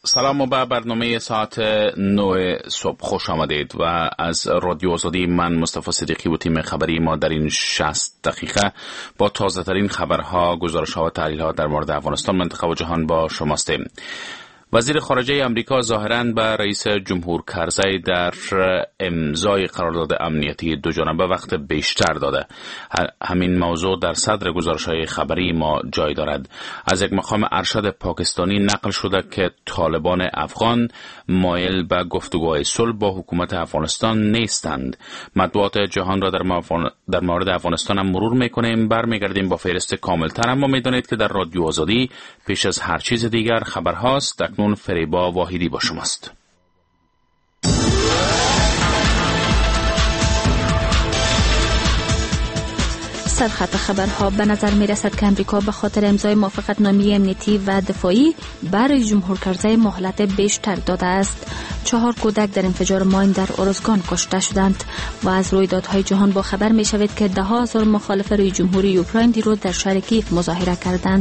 سلام و به برنامه ساعت 9 صبح خوش آمدید و از رادیو آزادی من مصطفی صدیقی و تیم خبری ما در این 60 دقیقه با تازه ترین خبرها، گزارش‌ها و تحلیل‌ها در مورد افغانستان، منطقه و جهان با شماستیم. وزیر خارجه امریکا ظاهراً به رئیس جمهور کرزی در امضای قرارداد امنیتی دو جانبه وقت بیشتر داده. همین موضوع در صدر گزارش‌های خبری ما جای دارد. از یک مقام ارشد پاکستانی نقل شده که طالبان افغان مایل به گفتگوهای صلح با حکومت افغانستان نیستند. مطبوعات جهان را در مورد افغانستان هم مرور می‌کنیم. برمیگردیم با فهرست کامل‌تر، اما می‌دانید که در رادیو آزادی پیش از هر چیز دیگر خبرهاست. اکنون فریبا واحدی با شماست. سرخط خبرها. به نظر می رسد که امریکا به خاطر امضای موافقتنامه امنیتی و دفاعی برای جمهور کرزی مهلت بیشتر داده است. 4 کودک در انفجار ماین در ارزگان کشته شدند و از رویدادهای جهان با خبر می شود که 10,000 مخالف رئیس جمهوری اوکراین دیروز در شهر کیف مظاهره کردند.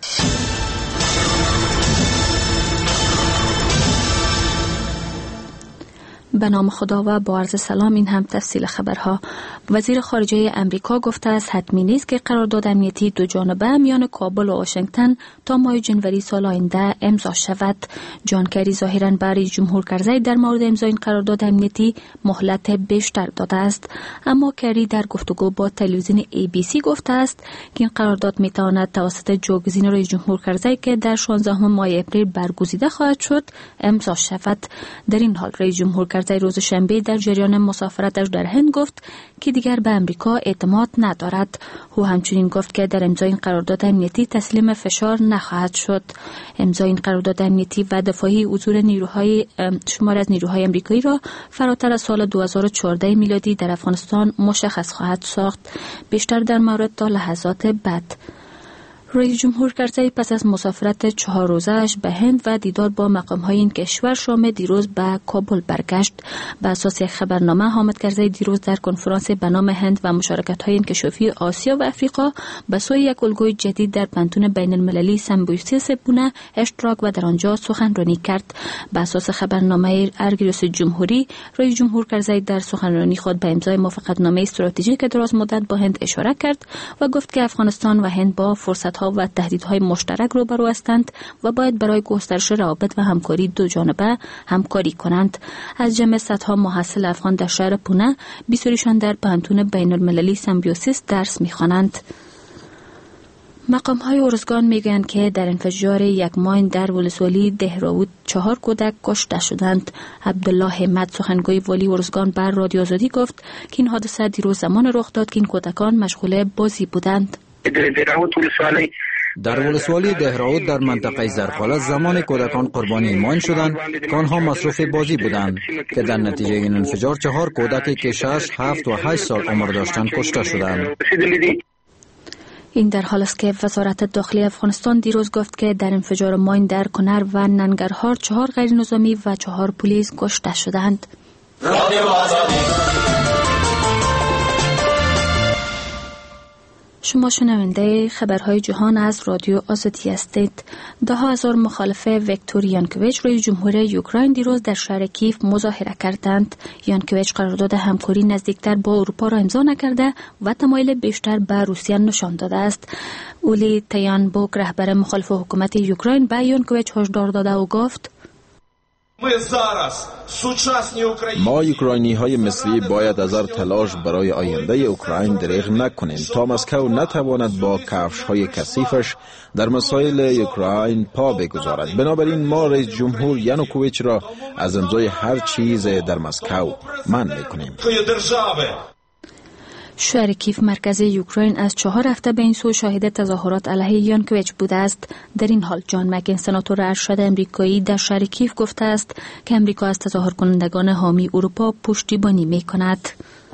به نام خدا و با عرض سلام. این هم تفصیل خبرها. وزیر خارجه امریکا گفته است حتمی نیست که قرارداد امنیتی دو جانبه میان کابل و واشنگتن تا ماه جنوری سال آینده امضا شود. جان کری ظاهراً برای جمهور کرزی در مورد امضای این قرارداد امنیتی مهلت بیشتر داده است، اما کری در گفتگو با تلویزیون ABC گفته است که این قرارداد میتواند توسط جایگزین رئیس جمهور کرزی که در 16 ماه اپریل برگزیده خواهد شد امضا شود. در این حال رئیس جمهور کرزی روز شنبه در جریان مسافرتش در هند گفت که دیگر به امریکا اعتماد ندارد. او همچنین گفت که در امضای این قرارداد امنیتی تسلیم فشار نخواهد شد. امضای این قرارداد امنیتی و دفاعی حضور شمار از نیروهای امریکایی را فراتر از سال 2014 میلادی در افغانستان مشخص خواهد ساخت. بیشتر در مورد تا لحظات بعد. رئیس جمهور کرزی پس از مسافرت 4 روزه‌اش به هند و دیدار با مقام‌های این کشور شام دیروز به کابل برگشت. بر اساس یک خبرنامه حامد کرزی دیروز در کنفرانس به نام هند و مشارکت‌های انکشافی آسیا و افریقا به سوی یک الگوی جدید در پانتون بین‌المللی سمبویسیس پونه اشتراک و در آنجا سخنرانی کرد. بر اساس خبرنامه ارگیروس جمهوری، رئیس جمهور کرزی در سخنرانی خود به امضای موافقتنامه استراتژیک دراز مدت با هند اشاره کرد و گفت که افغانستان و هند با فرصت و تهدیدهای مشترک روبرو هستند و باید برای گسترش روابط و همکاری دو جانبه همکاری کنند. از جمع صدها محصل افغان در شهر پونه، 20 در پانتون بین‌المللی سمبیوسیس درس می‌خوانند. مقام‌های ارزگان میگویند که در انفجار یک ماین در ولسوالی دهراود 4 کودک کشته شدند. عبدالله حمد سخنگوی والی ارزگان بر رادیو آزادی گفت که این حادثه دیروز زمان رخ داد که این کودکان مشغول بازی بودند. در ولسوالی دهراود در منطقه زرخاله زمان کودکان قربانی ماین شدند که آنها مصروف بازی بودند که در نتیجه این انفجار 4 کودکی که 6، 7 و 8 سال عمر داشتند کشته شدند. این در حال است که وزارت داخلی افغانستان دیروز گفت که در انفجار ماین در کنر و ننگرهار 4 غیر نظامی و 4 پلیس کشته شدند. شما شنونده خبرهای جهان از رادیو آزادی هستید. 10,000 مخالف ویکتور یانوکویچ رئیس جمهور اوکراین دیروز در شهر کیف مظاهره کردند. یانوکویچ قرارداد همکاری نزدیکتر با اروپا را امضا نکرده و تمایل بیشتر به روسیه نشان داده است. اولی تیانبوک رهبر مخالف حکومت اوکراین به یانوکویچ هشدار داده و گفت ما اوکراینی‌های مصری باید از هر تلاش برای آینده اوکراین دریغ نکنیم تا مسکو نتواند با کفش‌های کثیفش در مسائل اوکراین پا بگذارد. بنابراین ما رئیس جمهور یانوکویچ را از امضای هر چیز در مسکو منع می‌کنیم. شهر کیف مرکزی اوکراین از 4 هفته به این سو شاهد تظاهرات علیه یانوکویچ بوده است. در این حال جان مکین سناتور ارشد امریکایی در شهر کیف گفته است که امریکا از تظاهر کنندگان حامی اروپا پشتیبانی می‌کند.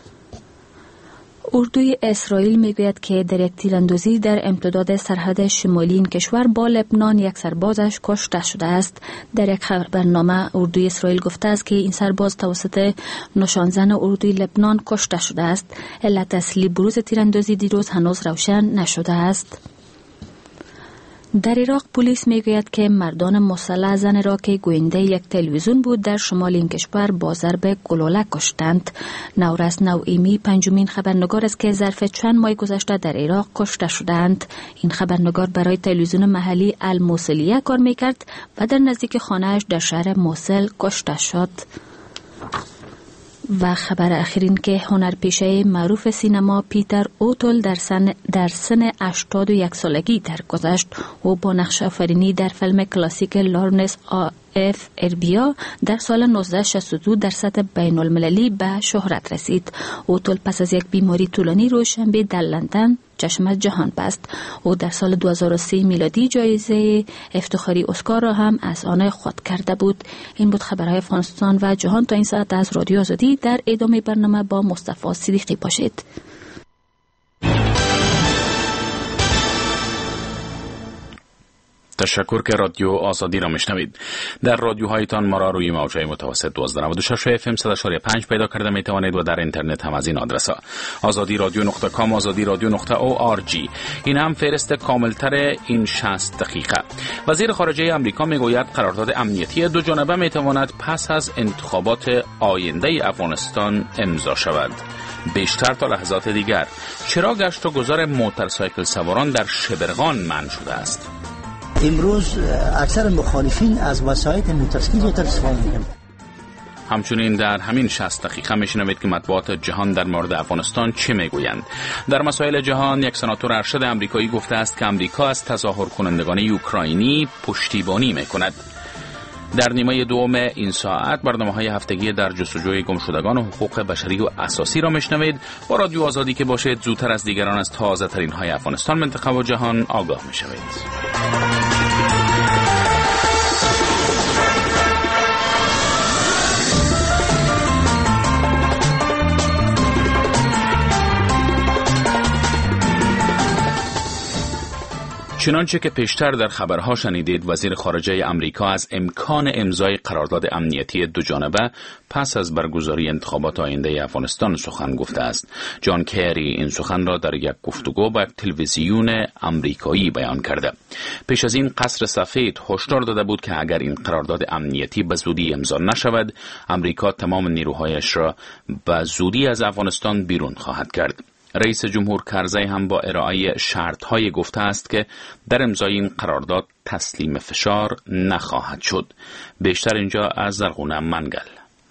اردوی اسرائیل میگوید که در یک تیراندازی در امتداد سرحد شمالی این کشور با لبنان یک سربازش کشته شده است. در یک خبرنامه اردوی اسرائیل گفته است که این سرباز توسط نشانزن اردوی لبنان کشته شده است. علت اصلی بروز تیراندازی دیروز هنوز روشن نشده است. در عراق پلیس میگوید که مردان مسلح زن را که گوینده یک تلویزیون بود در شمال این کشور با ضرب گلوله کشتند. نورس نوئیمی پنجمین خبرنگار است که ظرف چند ماه گذشته در عراق کشته شدند. این خبرنگار برای تلویزیون محلی الموصلیه کار میکرد و در نزدیک خانه‌اش در شهر موصل کشته شد. و خبر اخیرین که هنرپیشه معروف سینما پیتر اوتول در سن 81 سالگی درگذشت و با نقش آفرینی در فیلم کلاسیک لارنس اف اربیا در سال 1962 در سطح بین المللی به شهرت رسید. اوتول پس از یک بیماری طولانی روزشنبه در لندن چشم از جهان بست. او در سال 2003 میلادی جایزه افتخاری اسکار را هم از آن خود کرده بود. این بود خبرهای افغانستان و جهان تا این ساعت از رادیو آزادی. در ادامه برنامه با مصطفی صدیقی باشید. تشکر که رادیو آزادی را میشنوید. در رادیوهایتان ما را روی موجهای متوسط 1296 FM 100.5 پیدا کرده می توانید و در اینترنت هم از این آدرس ها azadi-radio.com azadi-radio.org. این هم فهرست کاملتر این 60 دقیقه. وزیر خارجه آمریکا میگوید قرارداد امنیتی دو جانبه می تواند پس از انتخابات آینده افغانستان امضا شود. بیشتر تا لحظات دیگر چرا گشت و گذار موتورسایکل سواران در شبرغان منع شده است؟ امروز اکثر مخالفین از وسایط موتورسیکل استفاده می‌کنند. همچنین در همین 60 دقیقه میشنوید که مطبوعات جهان در مورد افغانستان چه میگویند. در مسائل جهان یک سناتور ارشد آمریکایی گفته است که آمریکا از تظاهر کنندگان اوکراینی پشتیبانی میکند. در نیمه دوم این ساعت برنامه‌های هفتگی در جستجوی گمشدگان و حقوق بشری و اساسی را میشنوید. با رادیو آزادی که باشید زودتر از دیگران از تازه ترین های افغانستان، منطقه و جهان آگاه میشوید. چنانچه که پیشتر در خبرها شنیدید، وزیر خارجه آمریکا از امکان امضای قرارداد امنیتی دو جانبه پس از برگزاری انتخابات آینده افغانستان سخن گفته است. جان کری این سخن را در یک گفتگو با تلویزیون آمریکایی بیان کرده. پیش از این قصر سفید هشدار داده بود که اگر این قرارداد امنیتی به زودی امضا نشود، آمریکا تمام نیروهایش را به زودی از افغانستان بیرون خواهد کرد. رئیس جمهور کرزی هم با ارائه شرط‌های گفته است که در امضای این قرارداد تسلیم فشار نخواهد شد. بیشتر اینجا از زرغونه منگل.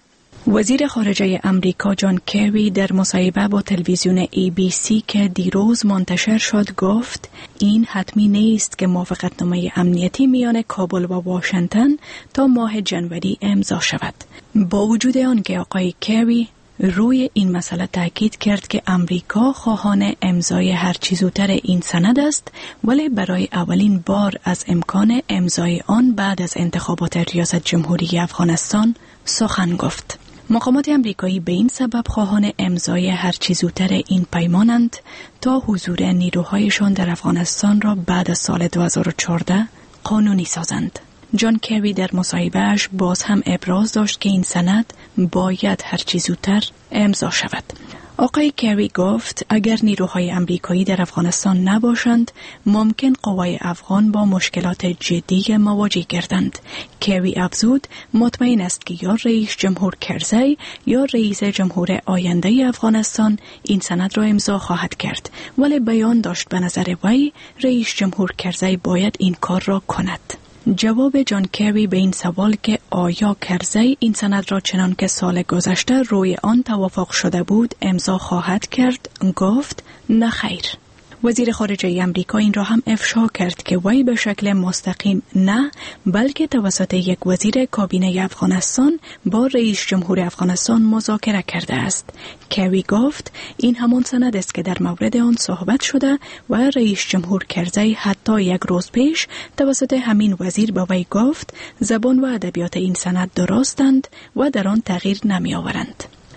وزیر خارجه امریکا جان کری در مصاحبه با تلویزیون ABC که دیروز منتشر شد گفت این حتمی نیست که موافقتنامه امنیتی میان کابل و واشنگتن تا ماه جنوری امضا شود. با وجود آن که آقای کری روی این مسئله تاکید کرد که امریکا خواهان امضای هرچی زودتر این سند است، ولی برای اولین بار از امکان امضای آن بعد از انتخابات ریاست جمهوری افغانستان سخن گفت. مقامات امریکایی به این سبب خواهان امضای هرچی زودتر این پیمانند تا حضور نیروهایشان در افغانستان را بعد از سال 2014 قانونی سازند. جان کری در مصاحبه‌اش باز هم ابراز داشت که این سند باید هرچی زودتر امضا شود. آقای کری گفت اگر نیروهای امریکایی در افغانستان نباشند ممکن قوای افغان با مشکلات جدی مواجه گردند. کری افزود مطمئن است که یا رئیس جمهور کرزی یا رئیس جمهور آینده افغانستان این سند را امضا خواهد کرد، ولی بیان داشت به نظر وی رئیس جمهور کرزی باید این کار را کند. جواب جان کری به این سوال که آیا کرزی این سند را چنان که سال گذشته روی آن توافق شده بود امضا خواهد کرد گفت نه خیر. وزیر خارجه آمریکا این را هم افشا کرد که وی به شکل مستقیم نه، بلکه توسط یک وزیر کابینه افغانستان با رئیس جمهور افغانستان مذاکره کرده است. کری گفت این همان سند است که در مورد آن صحبت شده و رئیس جمهور کرزی حتی یک روز پیش توسط همین وزیر به وی گفت زبان و ادبیات این سند درستند و در آن تغییر نمی آورند.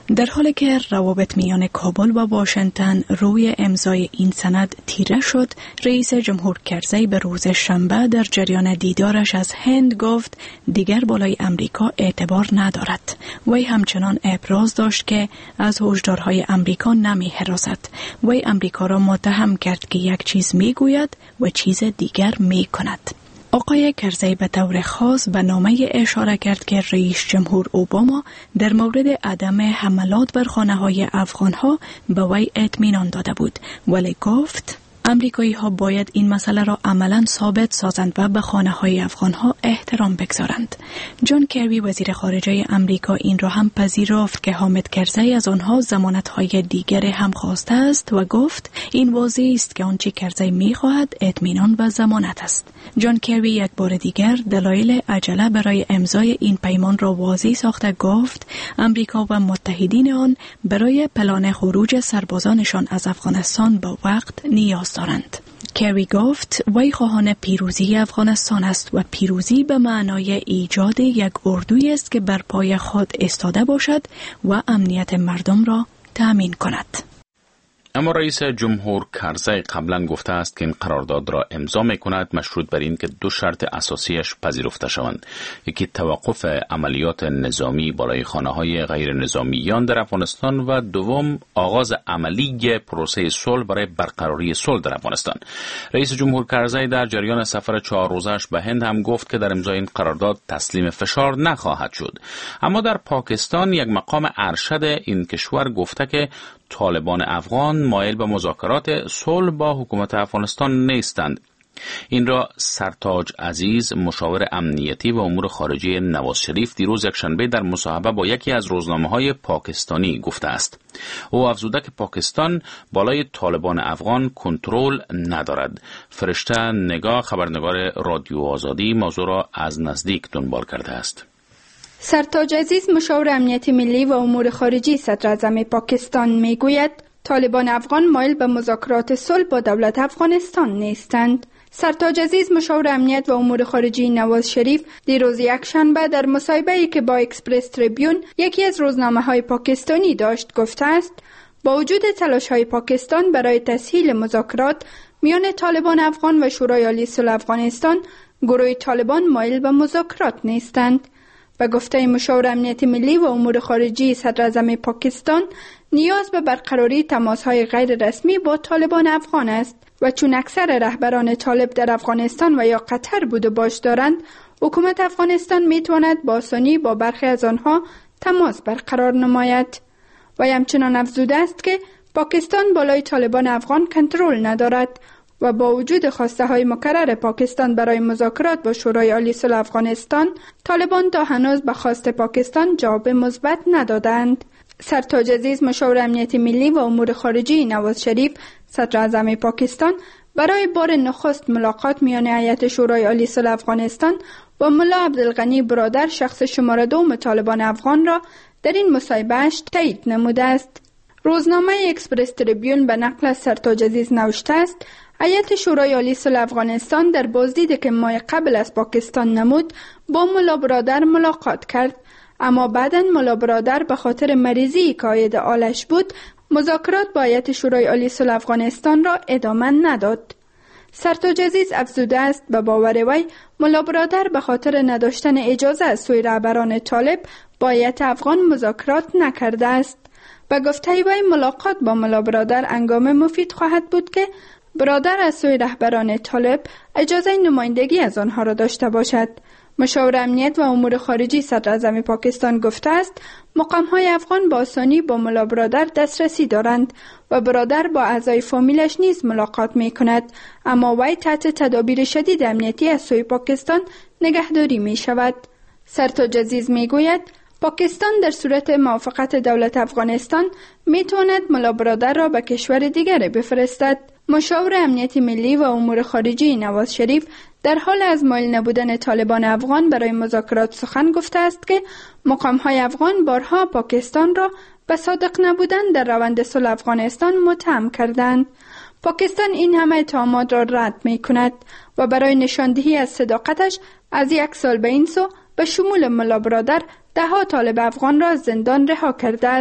در حالی که روابط میان کابل و واشنگتن روی امضای این سند تیره شد، رئیس جمهور کرزی به روز شنبه در جریان دیدارش از هند گفت دیگر بالای امریکا اعتبار ندارد. وی همچنان ابراز داشت که از هشدارهای امریکا نمی هراسد. وی امریکا را متهم کرد که یک چیز می گوید و چیز دیگر می کند. آقای کرزی به طور خاص به نامه اشاره کرد که رئیس جمهور اوباما در مورد عدم حملات بر خانه‌های افغان‌ها به وی اطمینان داده بود، ولی گفت امریکایی ها باید این مسئله را عملاً ثابت سازند و به خانه‌های افغان‌ها احترام بگذارند. جان کری وزیر خارجه امریکا این را هم پذیرفت که حامد کرزی از آنها ضمانت‌های دیگر هم خواسته است و گفت این واضح است که آنچه کرزی می‌خواهد اطمینان و ضمانت است. جان کری یک بار دیگر دلایل عجله برای امضای این پیمان را واضح ساخته گفت امریکا و متحدین آن برای پلان خروج سربازانشان از افغانستان به وقت نیاز دارند. کری گفت وی خواهان پیروزی افغانستان است و پیروزی به معنای ایجاد یک اردویی است که بر پای خود ایستاده باشد و امنیت مردم را تأمین کند. اما رئیس جمهور کرزی قبلا گفته است که این قرارداد را امضا می‌کند مشروط بر این که دو شرط اساسیش پذیرفته شوند. یکی توقف عملیات نظامی بالای خانه‌های غیر نظامیان در افغانستان و دوم آغاز عملی پروسه صلح برای برقراری صلح در افغانستان. رئیس جمهور کرزی در جریان سفر 4 روزه‌اش به هند هم گفت که در امضای این قرارداد تسلیم فشار نخواهد شد. اما در پاکستان یک مقام ارشد این کشور گفته که طالبان افغان مایل به مذاکرات صلح با حکومت افغانستان نیستند. این را سرتاج عزیز مشاور امنیتی و امور خارجه نواز شریف دیروز یکشنبه در مصاحبه با یکی از روزنامه‌های پاکستانی گفته است. او افزوده که پاکستان بالای طالبان افغان کنترل ندارد. فرشته نگاه خبرنگار رادیو آزادی موضوع را از نزدیک دنبال کرده است. سرتاج عزیز مشاور امنیتی ملی و امور خارجی صدر اعظم پاکستان میگوید طالبان افغان مایل به مذاکرات صلح با دولت افغانستان نیستند. سرتاج عزیز مشاور امنیت و امور خارجی نواز شریف دیروز یکشنبه در مصاحبه‌ای که با اکسپرس تریبیون یکی از روزنامه‌های پاکستانی داشت گفته است با وجود تلاش‌های پاکستان برای تسهیل مذاکرات میان طالبان افغان و شورای عالی صلح افغانستان، گروه طالبان مایل به مذاکرات نیستند. به گفته مشاور امنیتی ملی و امور خارجی صدر اعظم پاکستان، نیاز به برقراری تماس‌های غیر رسمی با طالبان افغان است و چون اکثر رهبران طالب در افغانستان و یا قطر بود و باش دارند، حکومت افغانستان میتواند با آسانی با برخی از آنها تماس برقرار نماید. و همچنان افزوده است که پاکستان بالای طالبان افغان کنترل ندارد و با وجود خواسته‌های مکرر پاکستان برای مذاکرات با شورای عالی صلح افغانستان، طالبان تا هنوز به خواست پاکستان جواب مثبت ندادند. سرتاج عزیز مشاور امنیتی ملی و امور خارجی نواز شریف صدر اعظم پاکستان برای بار نخست ملاقات میان هیئت شورای عالی صلح افغانستان و ملا عبدالغنی برادر شخص شماره 2 طالبان افغان را در این مصاحبه‌اش تایید نموده است. روزنامه اکسپرس تریبیون به نقل از سرتاج عزیز نوشته است هیئت شورای عالی صلح افغانستان در بازدیدی که ماه قبل از پاکستان نمود با ملا برادر ملاقات کرد، اما بعداً ملا برادر به خاطر مریضی که عاید آلش بود مذاکرات با هیئت شورای عالی صلح افغانستان را ادامه نداد. سرتاج عزیز افزوده است به باور وی ملا برادر به خاطر نداشتن اجازه از سوی رهبران طالب با هیئت افغان مذاکرات نکرده است. به گفته وی ملاقات با ملا برادر هنگام مفید خواهد بود که برادر از سوی رهبران طالب اجازه نمایندگی از آنها را داشته باشد. مشاور امنیت و امور خارجی صدر اعظم پاکستان گفته است مقام‌های افغان با آسانی با ملا برادر دسترسی دارند و برادر با اعضای فامیلش نیز ملاقات می‌کند، اما وی تحت تدابیر شدید امنیتی از سوی پاکستان نگهداری می‌شود. سرتاج عزیز می‌گوید پاکستان در صورت موافقت دولت افغانستان می‌تواند ملا برادر را به کشور دیگر بفرستد. مشاور امنیتی ملی و امور خارجی نواز شریف در حال از مایل نبودن طالبان افغان برای مذاکرات سخن گفته است که مقام‌های افغان بارها پاکستان را به صادق نبودن در روند صلح افغانستان متهم کردند. پاکستان این همه اتهامات را رد می‌کند و برای نشاندهی از صداقتش از 1 سال به این سو به شمول ملا برادر 10 طالب افغان را از زندان رها کرده است.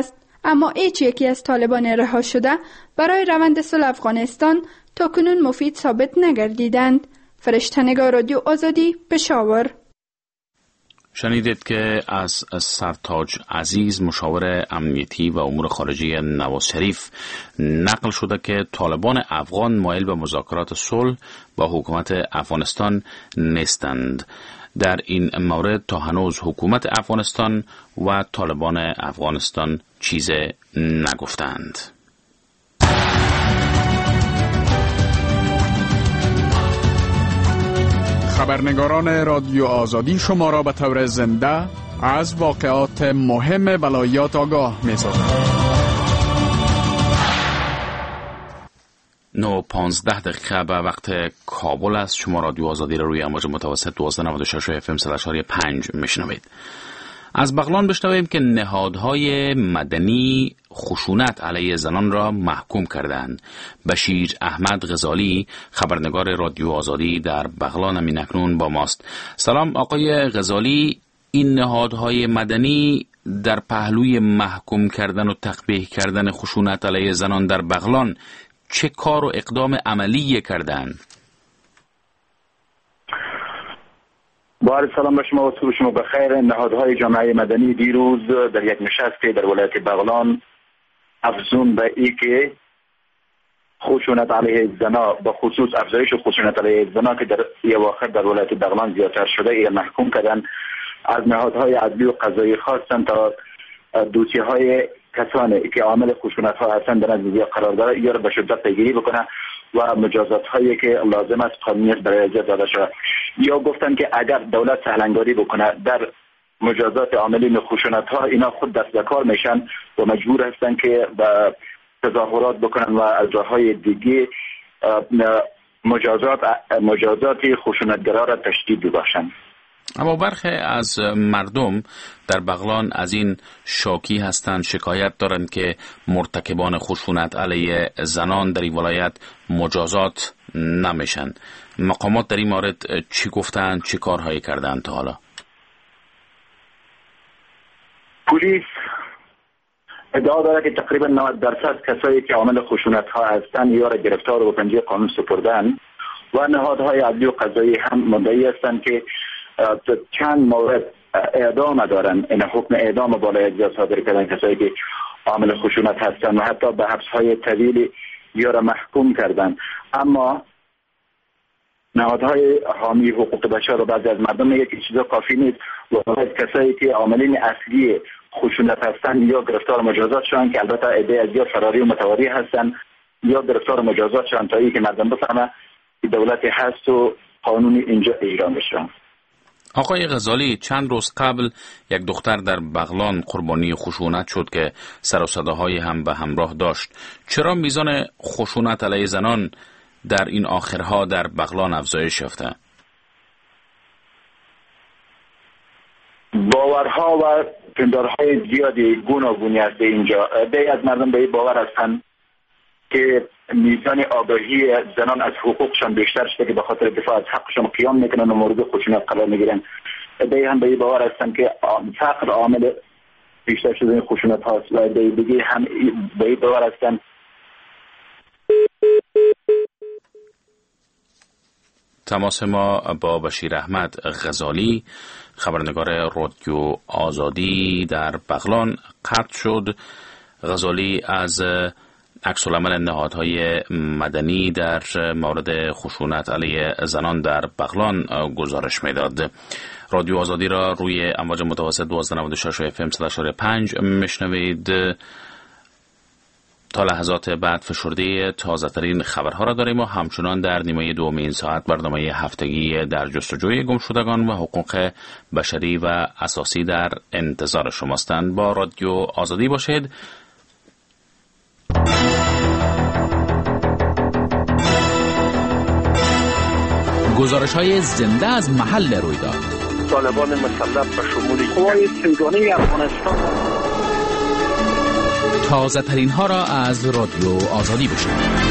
اما هیچ یکی از طالبان رها شده برای روند صلح افغانستان تا کنون مفید ثابت نگردیدند. فرشته‌نگار رادیو آزادی، پشاور. شنیدید که از سرتاج عزیز مشاور امنیتی و امور خارجه نواز شریف نقل شده که طالبان افغان مایل به مذاکرات صلح با حکومت افغانستان نیستند. در این مورد تا هنوز حکومت افغانستان و طالبان افغانستان چیز نگفتند. خبرنگاران رادیو آزادی شما را به طور زنده از واقعات مهم ولایات آگاه می سازند. 9:15 دقیقه به وقت کابل است. شما رادیو آزادی را روی امواج متوسط 1296 FM 100.5 میشنوید. از بغلان بشنویم که نهادهای مدنی خشونت علیه زنان را محکوم کردند. بشیر احمد غزالی خبرنگار رادیو آزادی در بغلان همین اکنون با ماست. سلام آقای غزالی، این نهادهای مدنی در پهلوی محکوم کردن و تقبیح کردن خشونت علیه زنان در بغلان چه کار و اقدام عملی کردند؟ با عرض سلام به شما و صبح شما بخیر. نهادهای جامعه مدنی دیروز در یک نشست در ولایت بغلان افزون به ای که خشونت علیه زنا، به خصوص افزایش خشونت علیه زنا که در اواخر در ولایت بغلان زیادتر شده، ای محکوم کردن. از نهادهای عدلی و قضایی خواستن تا دوسیه های کسانی که عامل خشونت ها هستند در نزدیکی قرار داره یا را به شدت پیگیری بکنه و مجازات هایی که لازم است قانونیت برای اجرا داده شود. یا گفتن که اگر دولت سهلنگاری بکنه در مجازات عاملین خشونت ها، اینا خود دست به کار میشن و مجبور هستن که به تظاهرات بکنن و از جاهای دیگه مجازات خشونتگرا را تشدید ببخشند. اما برخی از مردم در بغلان از این شاکی هستند، شکایت دارند که مرتکبان خشونت علیه زنان در این ولایت مجازات نمیشن. مقامات در این مورد چی گفتند، چی کارهایی کردند تا حالا؟ پلیس ادعا داره که تقریبا 90% کسایی که عامل خشونت ها هستند یا را گرفتار و پنجه قانون سپردن و نهادهای عدلی و قضایی هم مدعی هستند که چند مورد اعدام دارن، این حکم اعدام بالای اجزا صادر کردن کسایی که عامل خشونت هستن و حتی به حبس‌های طویل یا را محکوم کردن. اما نهادهای حامی حقوق بشر و بعضی از مردم میگه که چیزا کافی نیست و باید کسایی که عاملین اصلی خشونت هستن یا گرفتار مجازات شدن، که البته عده از یا فراری و متواری هستن یا گرفتار مجازات شدن تا اینکه مردم بفهمه که دولت هست و قانونی اینجا اجرا میشه. آقای غزالی، چند روز قبل یک دختر در بغلان قربانی خشونت شد که سر و صداهایی هم به همراه داشت. چرا میزان خشونت علیه زنان در این آخرها در بغلان افزایش یافته؟ باورها و پندارهای زیادی گوناگونی است اینجا. عده‌ای از مردم به این باور هستند که میزان آگاهی زنان از حقوقشان بیشتر شده که به خاطر دفاع از حقشان قیام میکنن و مورد خشونت قرار میگیرن. عده‌ای هم به این باور هستند که فقر عامل بیشتر شدن خشونت هاست و عده‌ای دیگه هم به این باور هستند. تماس ما با بشیر احمد غزالی خبرنگار رادیو آزادی در بغلان قطع شد. غزالی از عکس‌العمل نهادهای مدنی در مورد خشونت علیه زنان در بغلان گزارش میداد. رادیو آزادی را روی امواج متوسط 1296 FM 100.5 میشنوید. تا لحظات بعد فشرده تازه ترین خبرها را داریم و همچنان در نیمه دوم این ساعت برنامه هفتگی در جستجوی گمشدگان و حقوق بشری و اساسی در انتظار شماستند. با رادیو آزادی باشید. گزارش‌های زنده از محل رویداد. طالبان مسلح به شمول قوای سیگانه افغانستان. تازه ترین ها را از رادیو آزادی بشنوید.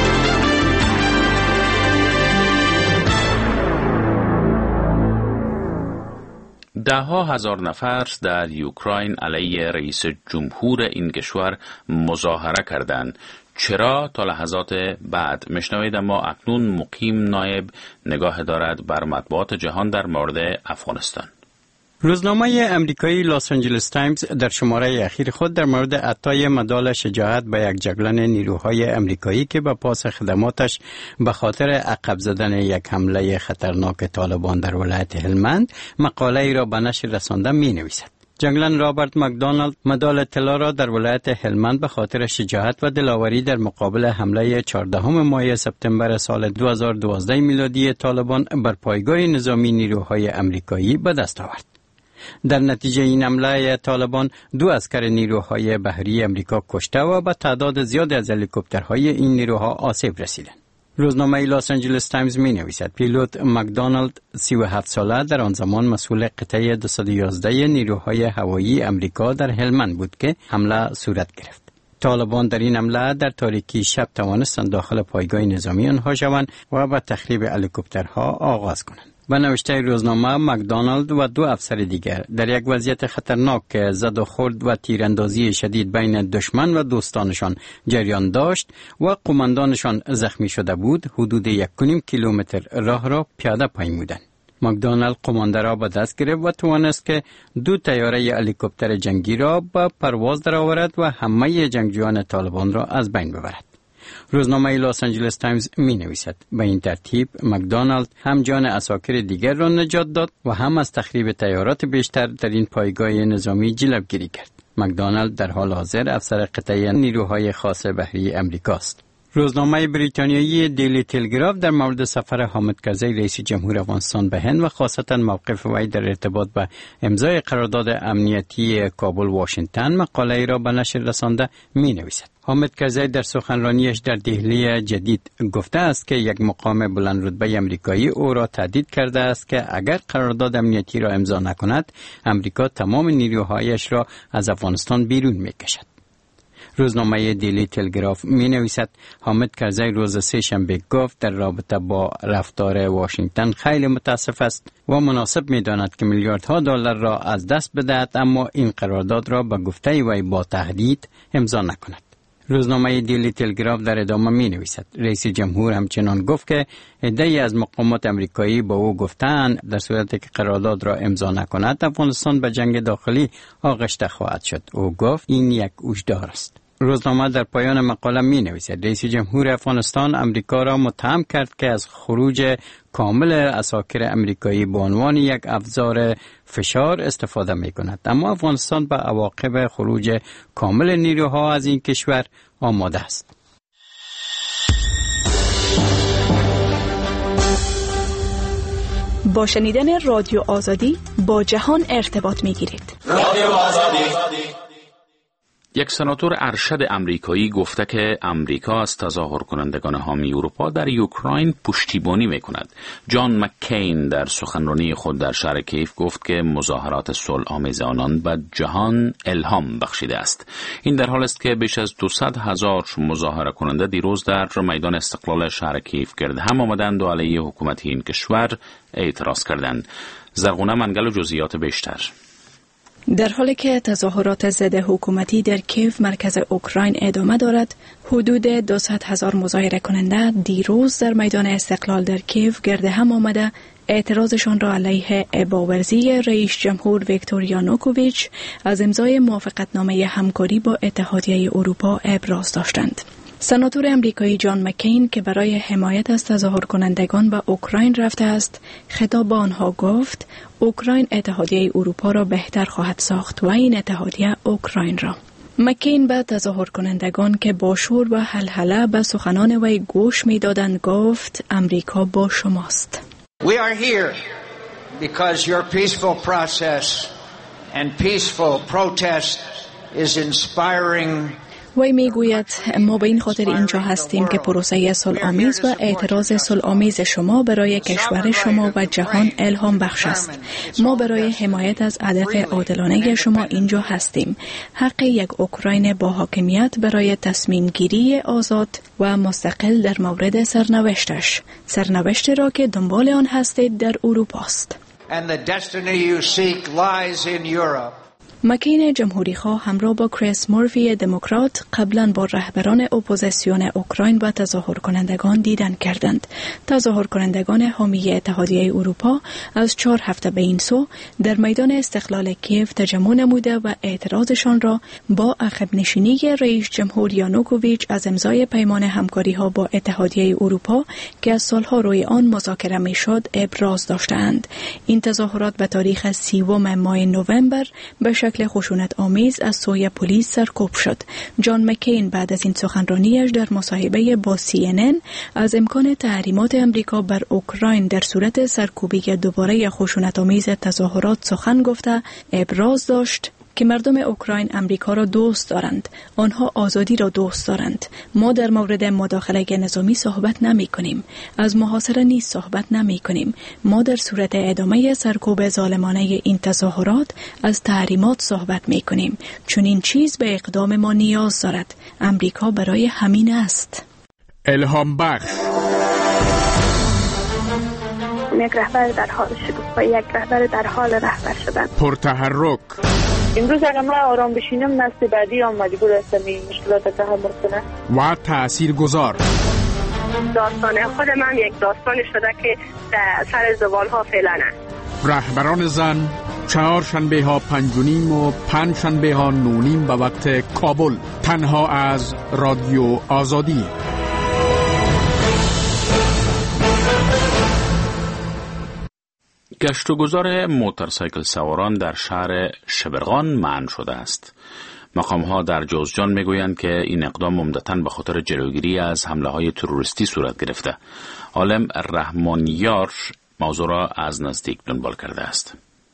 ده‌ها هزار نفر در اوکراین علیه رئیس جمهور این کشور مظاهره کردند. چرا؟ تا لحظات بعد میشنوید. اما اکنون مقیم نایب نگاه دارد بر مطبوعات جهان در مورد افغانستان. روزنامه امریکایی لاس آنجلس تایمز در شماره اخیر خود در مورد عطای مدال شجاعت به یک جگلن نیروهای امریکایی که به پاس خدماتش به خاطر عقب زدن یک حمله خطرناک طالبان در ولایت هلمند مقاله ای را به نشر رسانده می نویسد. جگلن رابرت مکدونالد مدال طلا را در ولایت هلمند به خاطر شجاعت و دلاوری در مقابل حمله 14 ماه سپتامبر سال 2012 میلادی طالبان بر پایگاه نظامی نیروهای امریکایی به دست آورد. در نتیجه این حمله طالبان 2 عسکر نیروهای بحری امریکا کشته و به تعداد زیادی از هلیکوپترهای این نیروها آسیب رسیدند. روزنامه لاس آنجلس تایمز می نویسد پیلوت مکدونالد 37 ساله در آن زمان مسئول قطعه 211 نیروهای هوایی امریکا در هلمند بود که حمله صورت گرفت. طالبان در این حمله در تاریکی شب توانستند داخل پایگاه نظامی آنها شوند و به تخریب هلیکوپترها آغاز کنند. به نوشته روزنامه مکدونالد و 2 افسر دیگر در یک وضعیت خطرناک که زد و خورد و تیراندازی شدید بین دشمن و دوستانشان جریان داشت و قماندانشان زخمی شده بود، حدود 1.5 کیلومتر راه را پیاده پیمودند. مکدونالد قمانده را به دست گرفت و توانست که 2 طیاره هلیکوپتر جنگی را به پرواز درآورد و همه جنگجویان طالبان را از بین ببرد. روزنامه لاس آنجلس تایمز می نویسد به این ترتیب مکدونالد هم جان عساکر دیگر را نجات داد و هم از تخریب طیارات بیشتر در این پایگاه نظامی جلوگیری کرد. مکدونالد در حال حاضر افسر قطعه نیروهای خاص بحری امریکاست. روزنامه بریتانیایی دیلی تلگراف در مورد سفر حامد کرزی رئیس جمهور افغانستان به هند و خاصتا موقف وی در ارتباط به امضای قرارداد امنیتی کابل واشنگتن مقاله را به نشر رسانده می نویسد. حامد کرزی در سخنرانیش در دهلی جدید گفته است که یک مقام بلند رتبه امریکایی او را تهدید کرده است که اگر قرارداد امنیتی را امضا نکند امریکا تمام نیروهایش را از افغانستان بیرون می کشد. روزنامه دیلی تلگراف می نویسد حامد کرزی روز 3 شنبه گفت در رابطه با رفتار واشنگتن خیلی متاسف است و مناسب می داند که میلیاردها دلار را از دست بدهد اما این قرارداد را به گفته وی با تهدید امضا نکند. روزنامه دیلی تلگراف در ادامه می نویسد رئیس جمهور همچنان گفت که عده‌ای از مقامات امریکایی با او گفتند در صورتی که قرارداد را امضا نکند افغانستان به جنگ داخلی آغشته خواهد شد. او گفت این یک هشدار است. روزنامه در پایان مقاله می نویسد رئیس جمهور افغانستان امریکا را متهم کرد که از خروج کامل عساکر امریکایی به عنوان یک ابزار فشار استفاده می کند، اما افغانستان به عواقب خروج کامل نیروها از این کشور آماده است. با شنیدن رادیو آزادی با جهان ارتباط می گیرید. رادیو آزادی. یک سناتور ارشد امریکایی گفته که امریکا از تظاهر کنندگان حامی اروپا در اوکراین پشتیبانی میکند. جان مککین در سخنرانی خود در شهر کیف گفت که مظاهرات صلح‌آمیز آنان به جهان الهام بخشیده است. این در حال است که بیش از 200,000 مظاهره کننده دیروز در میدان استقلال شهر کیف گرد هم آمدند و علیه حکومت این کشور اعتراض کردند. زرغونه منگل و جزئیات بیشتر. در حالی که تظاهرات ضد حکومتی در کیف مرکز اوکراین ادامه دارد، حدود 200,000 مظاهره کننده دیروز در میدان استقلال در کیف گرد هم آمده اعتراضشان را علیه اباورزی رئیس جمهور ویکتور یانوکوویچ از امضای موافقتنامه همکاری با اتحادیه اروپا ابراز داشتند. سناتور امریکایی جان مککین که برای حمایت از تظاهر کنندگان به اوکراین رفته است، خطاب به آنها گفت اوکراین اتحادیه اروپا را بهتر خواهد ساخت و این اتحادیه اوکراین را. مککین به تظاهر کنندگان که با شور و هلهله به سخنان وی گوش می‌دادند گفت امریکا با شماست. We are here because your peaceful process and peaceful protest is inspiring. وی میگوید ما به این خاطر اینجا هستیم که پروسه صلح‌آمیز و اعتراض صلح‌آمیز شما برای کشور شما و جهان الهام بخش است. ما برای حمایت از هدف عادلانه شما اینجا هستیم. حق یک اوکراین با حاکمیت برای تصمیم گیری آزاد و مستقل در مورد سرنوشتش، سرنوشتی را که دنبال آن هستید در اروپا است. and the destiny you seek lies in Europe. مکین جمهوریخواه همراه با کریس مورفی دموکرات قبلا با رهبران اپوزیسیون اوکراین و تظاهر کنندگان دیدن کردند. تظاهر کنندگان حامی اتحادیه اروپا از 4 هفته به این سو در میدان استقلال کیف تجمع نموده و اعتراضشان را با عقب نشینی رئیس جمهور یانوکوویچ از امضای پیمان همکاری ها با اتحادیه اروپا که از سالها روی آن مذاکره میشد ابراز داشتند. این تظاهرات به تاریخ 30 ماه نوامبر به شکل خشونت آمیز از سوی پلیس سرکوب شد. جان مکین بعد از این سخنرانیش در مصاحبه با CNN از امکان تحریمات امریکا بر اوکراین در صورت سرکوبی دوباره خشونت آمیز تظاهرات سخن گفته ابراز داشت که مردم اوکراین امریکا را دوست دارند. آنها آزادی را دوست دارند. ما در مورد مداخله نظامی صحبت نمی کنیم. از محاصره نیز صحبت نمی کنیم. ما در صورت ادامه سرکوب ظالمانه این تظاهرات از تحریمات صحبت می کنیم. چون این چیز به اقدام ما نیاز دارد. امریکا برای همین است. الهام بخش. یک رهبر در حال شکوفایی، یک رهبر در حال رهبر شدن. پرتحرک. امروز اگر من آرام بشینم نسل بعدی هم مجبور هستم این مشکلات تحمل کنم. و تاثیرگذار. داستان خود من یک داستان شده که سر زوال ها فعلا است. رهبران زن 4 شنبه ها 5:30 و 5 شنبه ها 9:30 به وقت کابل، تنها از رادیو آزادی. گشت و گذار موتورسایکل سواران در شهر شبرغان منع شده است. مقام‌ها در جوزجان میگویند که این اقدام عمدتاً به خاطر جلوگیری از حمله‌های تروریستی صورت گرفته. عالم رحمانیار موضوع را از نزدیک دنبال کرده است.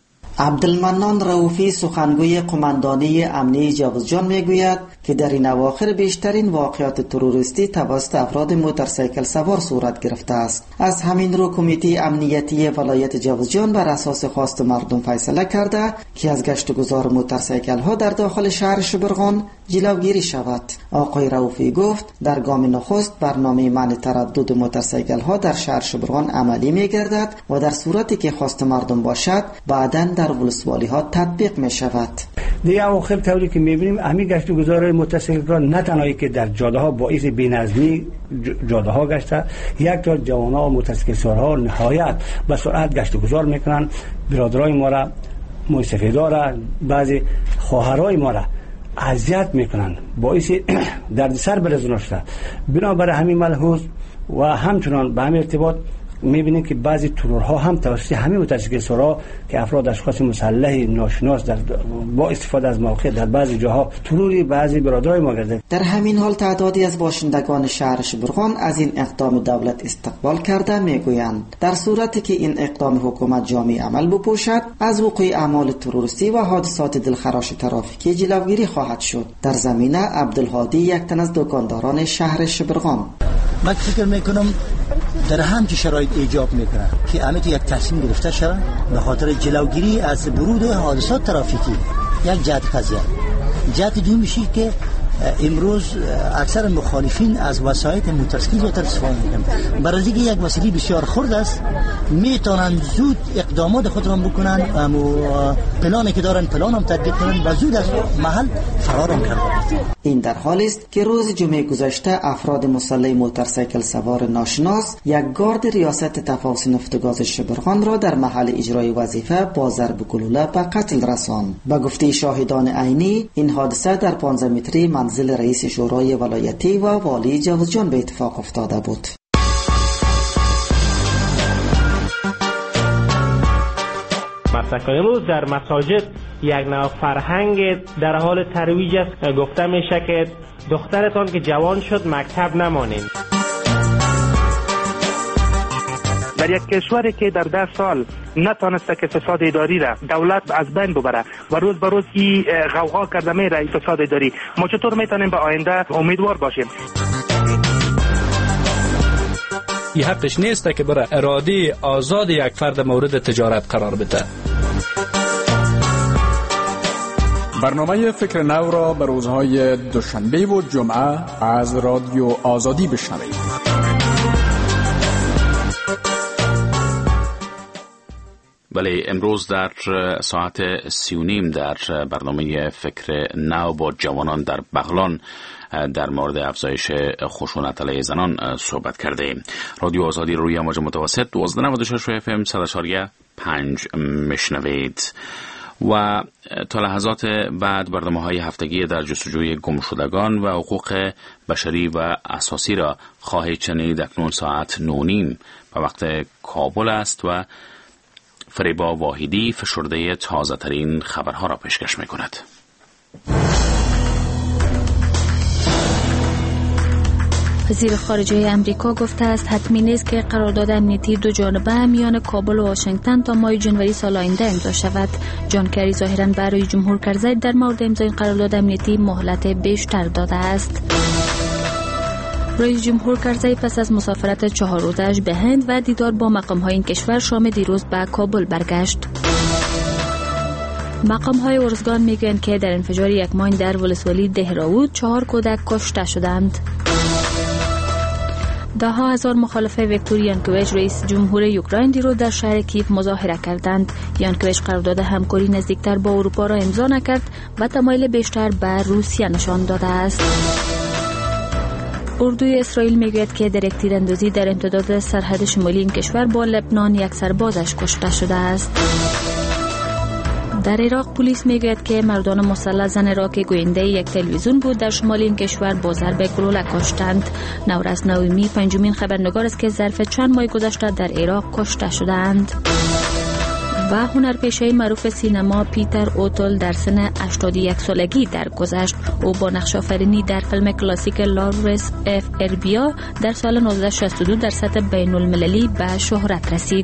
عبدالمنان رؤوفی سخنگوی قماندانی امنیه جوزجان میگوید که در این اواخر بیشترین واقعات تروریستی توسط افراد موتورسایکل سوار صورت گرفته است. از همین رو کمیته امنیتی ولایت جوزجان بر اساس خواست مردم فیصله کرده که از گشت و گذار موتورسایکل ها در داخل شهر شبرغان جلوگیری شود. آقای رؤوفی گفت در گام نخست برنامه منع تردد موتورسایکل ها در شهر شبرغان عملی میگردد و در صورتی که خواست مردم باشد بعداً در ولسوالی ها تطبیق می شود. دیگه آخر طوری که می بینیم همین گشت و گذار موتورسیکل نه تنهایی که در جاده ها باعث بی‌نظمی جاده ها گشته، یک تا جوان ها و موتورسیکل سوارها نهایت به سرعت گشت و گذار میکنن. برادرای ما را، موی سفیدا را، بعضی خواهرای ما را اذیت میکنن، باعث دردسر برزنا شده. بنابراین همین ملحوظ و همچنان به همین ارتباط میبینیم که بعضی ترورها هم توسط همین موتورسیکل سوارا که افراد اشخاص مسلح ناشناس با استفاده از موقع در بعضی جاها تروری بعضی برادرای ما گرده. در همین حال تعدادی از باشندگان شهر شبرغان از این اقدام دولت استقبال کرده میگویند در صورتی که این اقدام حکومت جامع عمل بپوشد از وقوع اعمال تروریستی و حادثات دلخراش ترافیکی جلوگیری خواهد شد. در زمینه عبدالهادی یک تن از دکانداران شهر شبرغان: من فکر میکنم در همچین شرایط ایجاب میکنه که همه یک تصمیم گرفته شود به خاطر جلوگیری از برود حادثات ترافیکی. یک جهت قضیه. جهت دوم میشه که امروز اکثر مخالفین از وسایل موتورسیکل زیادتر استفاده میکنند. برای اینکه یک وسیله بسیار خرد است میتونن زود اقدامات خود را بکنن و پلانی که دارن پلان هم تطبیق کنن و زود از محل فرار هم کردن. این در حالی است که روز جمعه گذشته افراد مسلح موتورسیکل سوار ناشناس یک گارد ریاست تفاوض نفت و گاز شبرغان را در محل اجرای وظیفه با ضرب گلوله به قتل رساند. به گفته شاهدان عینی این حادثه در 15 متری منزل رئیس شورای ولایتی و والی جوزجان به اتفاق افتاده بود. مثلا امروز در مساجد یک نوع فرهنگ در حال ترویج است. گفته میشه که دخترتان که جوان شد مکتب نمانید. در یک کشوری که در 10 سال نتانسته که فساد اداری را دولت از بین ببره و روز به روز این غوغا کرده میره فساد اداری، ما چطور میتونیم به آینده امیدوار باشیم؟ این حقش نیست که برای اراده آزاد یک فرد مورد تجارت قرار بده. برنامه فکر نو را به روزهای دوشنبه و جمعه از رادیو آزادی بشنوید. بله، امروز در ساعت 3:30 در برنامه فکر نو با جوانان در بغلان در مورد افزایش خشونت علیه زنان صحبت کرده ایم. رادیو آزادی روی امواج متوسط 1296 FM 104.5 میشنوید و تا لحظات بعد برنامه‌های هفتگی در جستجوی گمشدگان و حقوق بشری و اساسی را خواهید شنید. اکنون ساعت 9:30 به وقت کابل است و فریبا واحدی فشرده تازه ترین خبرها را پیشکش می کند. وزیر خارجه امریکا گفته است حتمی نیست که قرارداد امنیتی دو جانبه میان کابل و واشنگتن تا ماه ژانویه سال آینده امضا شود. جان کری ظاهراً برای جمهور کرزی در مورد امضای قرارداد امنیتی مهلت بیشتر داده است. رئیس جمهور کرزی پس از مسافرت 4 روزش به هند و دیدار با مقام‌های این کشور شام دیروز به کابل برگشت. مقام‌های ارزگان میگویند که در انفجار یک ماین در ولسوالی دهراود 4 کودک کشته شدند. ده ها هزار مخالف ویکتور یانوکوویچ رئیس جمهور اوکراین دیروز در شهر کیف مظاهره کردند. یانوکوویچ قرارداد همکاری نزدیکتر با اروپا را امضا نکرد و تمایل بیشتر به روسیه نشان داده است. اردوی اسرائیل میگوید که در یک تیراندازی در امتداد سرحد شمالی این کشور با لبنان یک سربازش کشته شده است. در عراق پلیس میگوید که مردان مسلح زن عراق گوینده یک تلویزیون بود در شمال این کشور با ضرب گلوله کشتند. نورس نویمی پنجمین خبرنگار است که ظرف چند ماه گذشته در عراق کشته شدند. و هنرپیشه معروف سینما پیتر اوتل در سن 81 سالگی درگذشت. او با نقش آفرینی در فیلم کلاسیک لاورنس اف اربیا در سال 1962 در سطح بین المللی به شهرت رسید.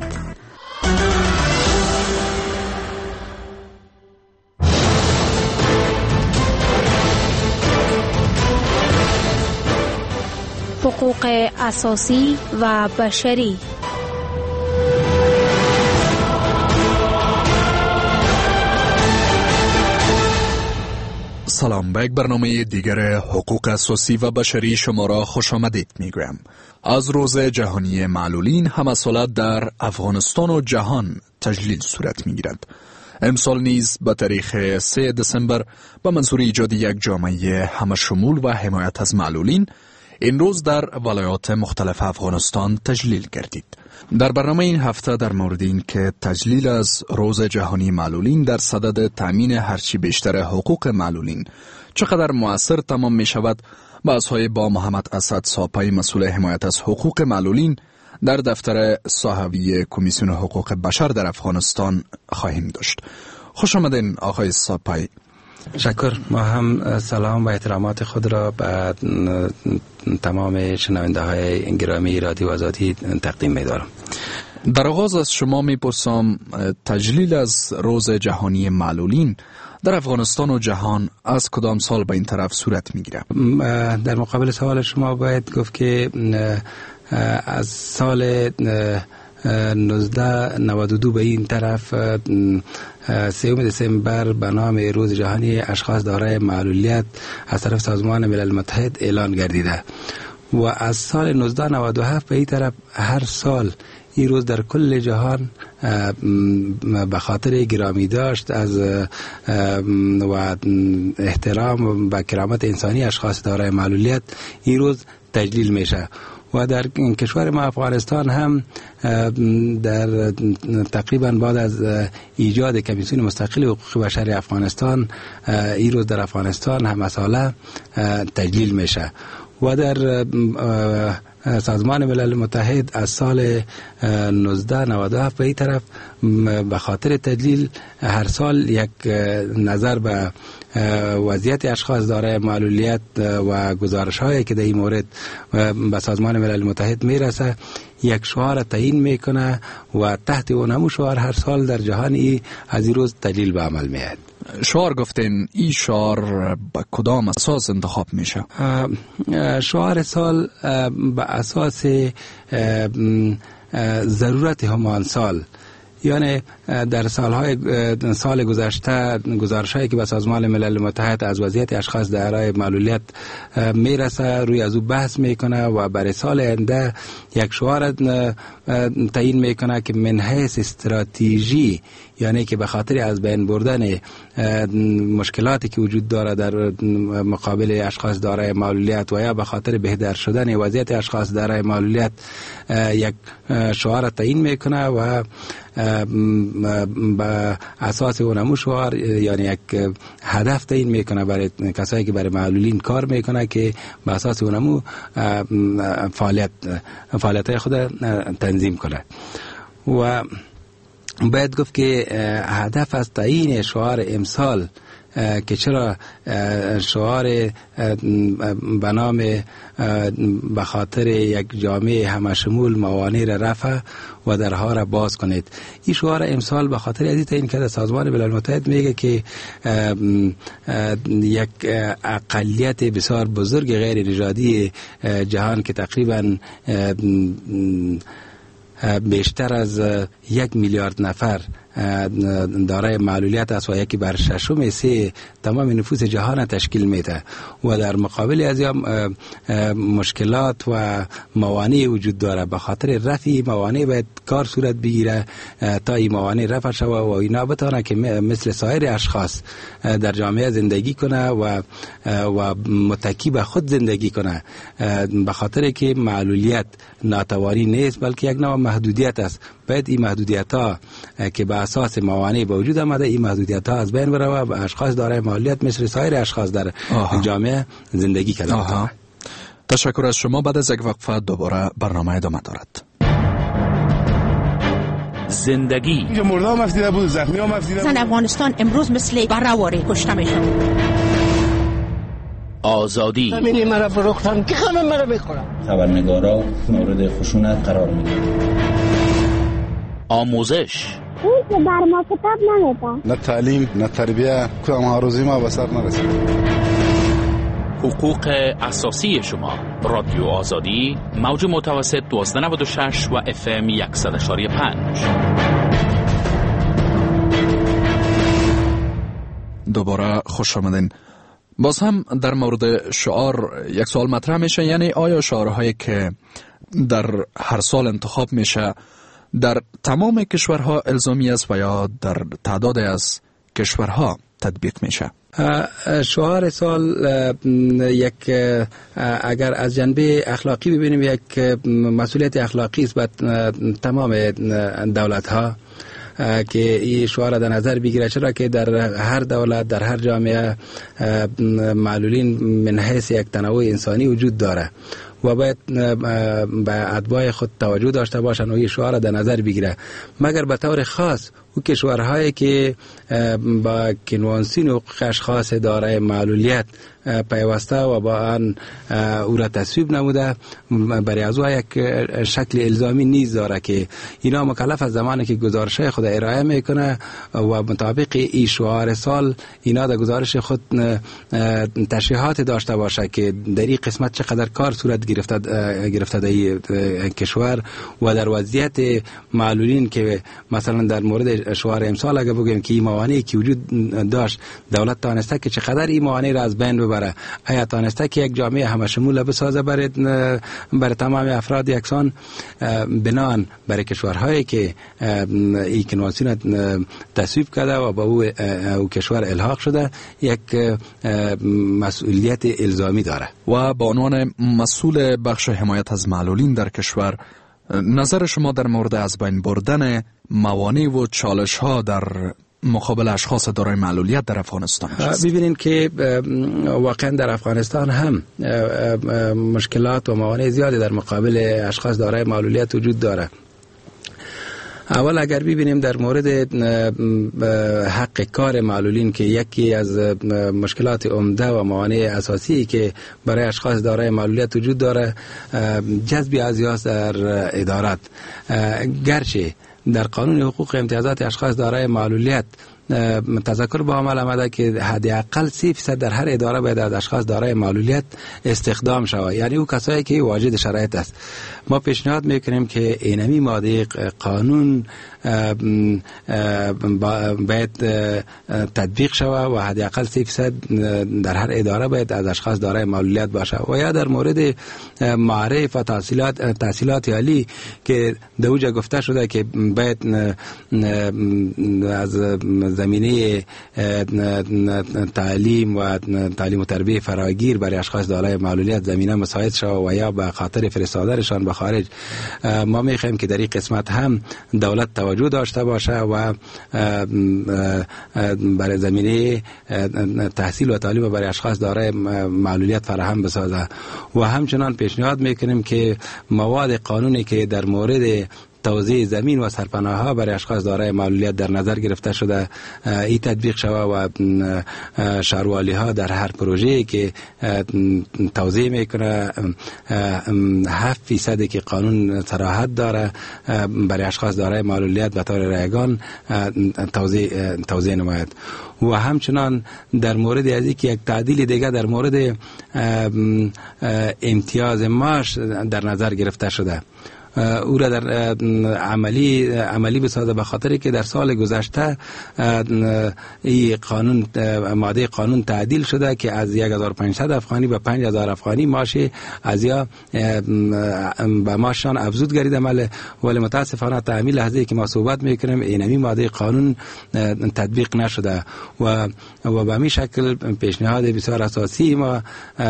حقوق اساسی و بشری. سلام، به یک برنامه دیگر حقوق اساسی و بشری شما را خوش آمدید میگویم. از روز جهانی معلولین همسالت در افغانستان و جهان تجلیل صورت میگیرد. امسال نیز به تاریخ 3 دسامبر به منظور ایجاد یک جامعه همشمول و حمایت از معلولین این روز در ولایات مختلف افغانستان تجلیل گردید. در برنامه این هفته در مورد این که تجلیل از روز جهانی معلولین در صدد تامین هرچی بیشتر حقوق معلولین چقدر مؤثر تمام می شود، بحث‌های با محمد اسد ساپای مسئول حمایت از حقوق معلولین در دفتر صحوی کمیسیون حقوق بشر در افغانستان خواهیم داشت. خوش آمدین آقای ساپای. شکر. ما هم سلام و احترامات خود را به تمام شنونده های گرامی رادیو آزادی تقدیم می‌دارم. در آغاز از شما می‌پرسم تجلیل از روز جهانی معلولین در افغانستان و جهان از کدام سال به این طرف صورت می‌گیرد؟ در مقابل سوال شما باید گفت که از سال 1992 به این طرف 3 دسامبر به نام روز جهانی اشخاص دارای معلولیت از طرف سازمان ملل متحد اعلان گردیده و از سال 1997 به این طرف هر سال این روز در کل جهان به خاطر گرامی داشت از و احترام به کرامت انسانی اشخاص دارای معلولیت این روز تجلیل میشه. و در کشور ما افغانستان هم در تقریبا بعد از ایجاد کمیسیون مستقل حقوق بشر افغانستان این روز در افغانستان هم مسئله تجلیل میشه و در سازمان ملل متحد از سال 1997 به این طرف به خاطر تجلیل هر سال یک نظر به وضعیت اشخاص دارای معلولیت و گزارش هایی که در این مورد به سازمان ملل متحد میرسه یک شعار تعیین میکنه و تحت اون همون شعار هر سال در جهان از این روز تجلیل به عمل میاد. شعار گفتین، این شعار به کدام اساس انتخاب میشه؟ شعار سال به اساس ضرورت همان سال، یعنی در سال گذشته گزارش‌هایی که به سازمان ملل متحد از وضعیت اشخاص دارای معلولیت میرسه روی از او بحث میکنه و برای سال آینده یک شعار تعیین میکنه که من حیث استراتژی، یعنی که به خاطر از بین بردن مشکلاتی که وجود داره در مقابل اشخاص دارای معلولیت و یا به خاطر بهتر شدن وضعیت اشخاص دارای معلولیت یک شعار تعیین میکنه و به اساس اونمو شعار یعنی یک هدف تعیین میکنه برای کسایی که برای معلولین کار میکنه که به اساس اونمو فعالیت خود تنظیم کنه. و باید گفت که هدف از تعیین شعار امسال که چرا شعار به نام به خاطر یک جامعه همشمول موانع را رفع و درها را باز کنید، این شعار امسال به خاطر از این که سازمان ملل متحد میگه که یک اقلیت بسیار بزرگ غیر نژادی جهان که تقریبا بیشتر از 1 میلیارد نفر دارای معلولیت است و 1/6 تمام نفوس جهان تشکیل میده و در مقابل از مشکلات و موانع وجود داره. به خاطر رفع موانع باید کار صورت بگیره تا این موانع رفع شود و اینا بتونه که مثل سایر اشخاص در جامعه زندگی کنه و متکی به خود زندگی کنه. به خاطر که معلولیت ناتوانی نیست بلکه یک نوع محدودیت است. باید این محدودیت ها که به اساس موانع به وجود آمده این محدودیت ها از بین بره و اشخاص دارای معلولیت مثل سایر اشخاص در جامعه زندگی کنند. تشکر از شما. بعد از یک وقفه دوباره برنامه ادامه دارد. زندگی اینجا مرده ها مفیده بود، زخمی ها مفیده بود. زن افغانستان امروز مثل برهواری کشته میشن. آزادی همینی مرا فروختن که همه مرا بخورن. خبرنگارا مورد خشونت قرار میدن. آموزش این که بر ما کتاب نمیدن، نه تعلیم نه تربیه، کدام آرزوی ما به سر نرسید. حقوق اساسی شما. رادیو آزادی، موج متوسط 1296 و FM 100.5. دوباره خوش آمدین. باز هم در مورد شعار یک سوال مطرح میشه، یعنی آیا شعارهایی که در هر سال انتخاب میشه در تمام کشورها الزامی است و یا در تعداد از کشورها تطبیق میشه؟ شعار سال یک اگر از جنبه اخلاقی ببینیم یک مسئولیت اخلاقی است به تمام دولت ها که این شعار در نظر بگیره، چرا که در هر دولت در هر جامعه معلولین من حیث یک تنوع انسانی وجود داره و باید به اتباع خود توجه داشته باشن و این شعار در نظر بگیره. مگر به طور خاص او کشورهایی که با کنوانسیون حقوق اشخاص دارای معلولیت پیوسته و با آن او را تصویب نموده برای از او یک شکل الزامی نیز داره که اینا مکلف از زمانی که گزارش خود ارائه میکنه و مطابق این شعار سال اینا در گزارش خود تشریحات داشته باشه که در این قسمت چقدر کار صورت گرفته در کشور و در وضعیت معلولین که مثلا در مورد شعار امسال اگه بگیم که این موانعی که وجود داشت دولت تانسته که چقدر این موانع را از بین ببره، آیا تانسته که یک جامعه همشمول بسازه برای تمام افراد یکسان، بنان برای کشورهایی که این کنوانسیون تصویب کرده و با او کشور الحاق شده یک مسئولیت الزامی داره. و با عنوان مسئول بخش حمایت از معلولین در کشور، نظر شما در مورد از بین بردن موانع و چالش ها در مقابل اشخاص دارای معلولیت در افغانستان است؟ ببینیم که واقعا در افغانستان هم مشکلات و موانع زیادی در مقابل اشخاص دارای معلولیت وجود داره. اول اگر ببینیم در مورد حق کار معلولین که یکی از مشکلات عمده و موانع اساسی که برای اشخاص دارای معلولیت وجود داره جذب ازیاست در ادارات، گرچه در قانون حقوق امتیازات اشخاص دارای معلولیت تذکر با عمل آمده که حداقل 3% در هر اداره باید از اشخاص دارای معلولیت استخدام شود، یعنی او کسایی که واجد شرایط است. ما پیشنهاد میکنیم که اینمی ماده قانون باید تطبیق شود و حداقل 3% در هر اداره باید از اشخاص دارای معلولیت باشه. و یا در مورد معارف و تحصیلات عالی که دوجا گفته شده که باید از زمینه تعلیم و تربیه فراگیر برای اشخاص دارای معلولیت زمینه مساعد شود و یا به خاطر فرستادنشان به خارج، ما میخوایم که در این قسمت هم دولت توجه داشته باشه و برای زمینه تحصیل و تعلیم برای اشخاص دارای معلولیت فراهم بسازه. و همچنان پیشنهاد میکنیم که مواد قانونی که در مورد توزیع زمین و سرپناه‌ها برای اشخاص دارای معلولیت در نظر گرفته شده این تطبیق شود و شهروالی‌ها در هر پروژه‌ای که توزیع میکنه 7% که قانون صراحت داره برای اشخاص دارای معلولیت به طور رایگان توزیع نماید. و همچنان در مورد از اینکه یک تعدیل دیگه در مورد امتیاز معاش در نظر گرفته شده، او را در عملی بسازه، به خاطری که در سال گذشته این قانون ماده قانون تعدیل شده که از 1500 افغانی به 5000 افغانی معاش از یا به معاششان افزود گردیده، ولی متاسفانه تا همین لحظه که ما صحبت میکنیم اینمی ماده قانون تطبیق نشده و به همین شکل پیشنهاد بسیار اساسی ما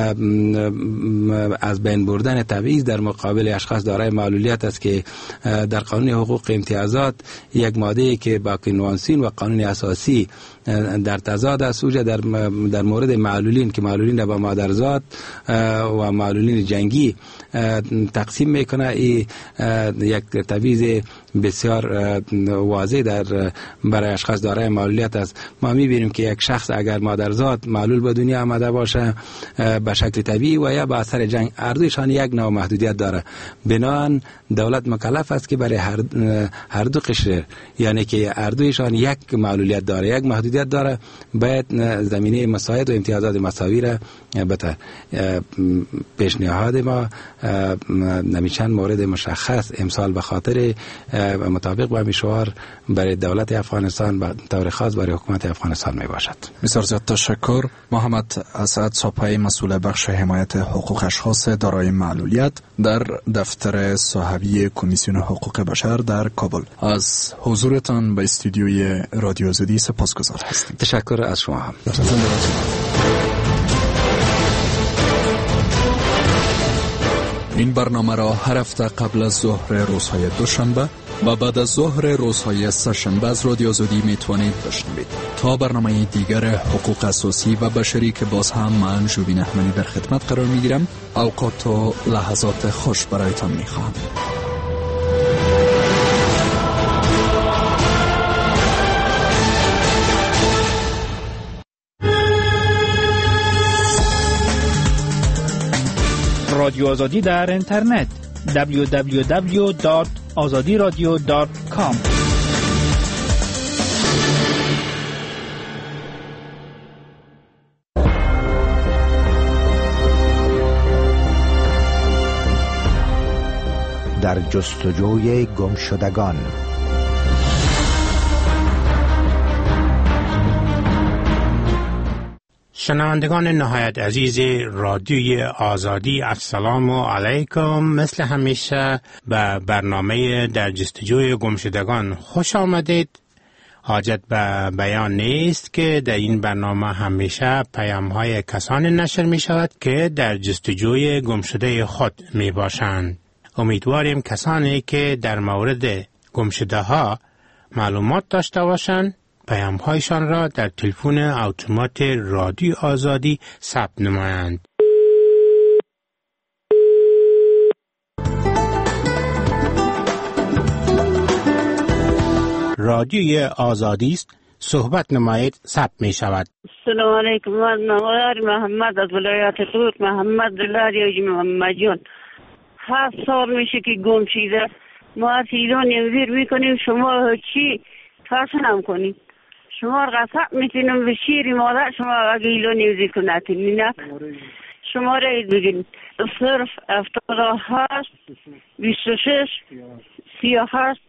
از بین بردن تبعیض در مقابل اشخاص دارای معلولیت است که در قانون حقوق امتیازات یک ماده که با کنوانسیون و قانون اساسی در تضاد است، اوجا در مورد معلولین که معلولین را با مادرزاد و معلولین جنگی تقسیم میکنه، یک تبعیض بسیار واضح برای اشخاص دارای معلولیت است. ما میبینیم که یک شخص اگر مادرزاد معلول به دنیا آمده باشه به شکل طبیعی و یا به اثر جنگ، هر دویشان یک نوع محدودیت داره. بنابراین دولت مکلف است که برای هر دو قشر، یعنی که هر دویشان یک معلولیت داره، یک محدودیت داره، باید زمینه مساعد و امتیازات مساوی را بده. پیشنهاد ما نمیچند مورد مشخص امسال به خاطر مطابق با میشوار برای دولت افغانستان به طور خاص برای حکومت افغانستان می باشد. بسیار زیاد تشکر. محمد اسعد ساپای، مسئول بخش حمایت حقوق اشخاص دارای معلولیت در دفتر صاحبی کمیسیون حقوق بشر در کابل، از حضورتان به استودیوی رادیو آزادی سپاسگزار هستیم. تشکر از شما هم. این برنامه را هر هفته قبل از ظهر روزهای دوشنبه و بعد از ظهر روزهای سه‌شنبه از رادیو آزادی میتوانید بشنوید. تا برنامه دیگر حقوق اساسی و بشری که باز هم من جوبین احمدی در خدمت قرار میگیرم، اوقات و لحظات خوش برایتان میخواهم. رادیو آزادی در اینترنت www.azadiradio.com. در جستجوی گمشدگان. شنوندگان نهایت عزیز رادیوی آزادی، السلام علیکم. مثل همیشه به برنامه در جستجوی گمشدگان خوش آمدید. حاجت به بیان نیست که در این برنامه همیشه پیام‌های کسانی نشر می شود که در جستجوی گمشده خود می باشند. امیدواریم کسانی که در مورد گمشده ها معلومات داشته باشند پیام‌هایشان را در تلفن اتومات رادیو آزادی ثبت نمایند. رادیوی آزادی است، صحبت نمایید، ثبت می شود. سلام علیکم. من محمد از ولایت تور، محمد دلاری محمد جان. 7 سال میشه که گم شده. ما از ایران انذیر میکنیم، شما چی ترسنم کنید؟ شما قسم میتونم به شیر مادر شما اگه ایلو نیوزی کنتین نه شماره بگین 078 26 38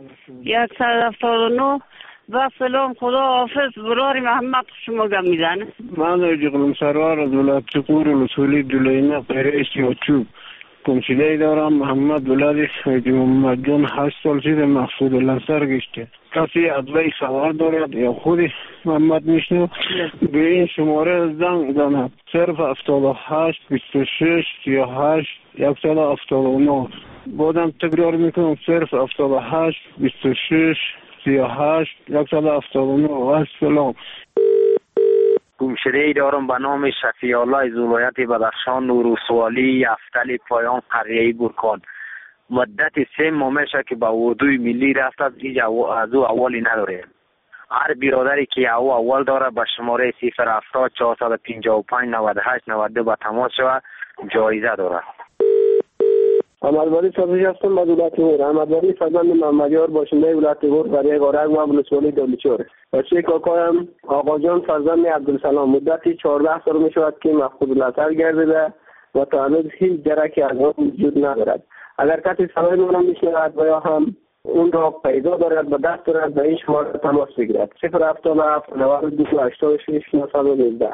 179 و سلام خدا حافظ براری محمد شما گم میزنه. من رجل سرور از ولایت قور مسئولی دولینه قیره یوتیوب گمشده دارم. محمد ولادی حاجی محمد جان 8 سال شده مقصود الانصار گشته. کسی ادوی سوار دارد یا خودی محمد میشنو به این شماره زنگ زند 078 26 38 179. بودم تکرار میکنم 078 26 38 179. السلام. گمشده ای دارم به نام شفیع الله از ولایت بدخشان نورسوالی یفتل پایان قریه برکان. مدت 3 ماه میشه که به وضوی ملی رفت از او اولی نداره. هر برادری که او اول داره به شماره 070 455 98 92 به تماس شود جایزه داره. احمدولی صبحی هستم از ولایت غور. احمدولی فرزند محمدیار باشنده ولایت غور برای غارک و ولسوالی دولچوره. بچه کاکایم آقا جان فرزند عبدالسلام مدتی 14 سال می شود که مفقود الاثر گردیده و تا هنوز هیچ درکی از آن وجود ندارد. اگر کسی صدای ما میشنود و یا هم اون را پیدا دارد و دست دارد به این شماره تماس بگیرد 077 92 86 919.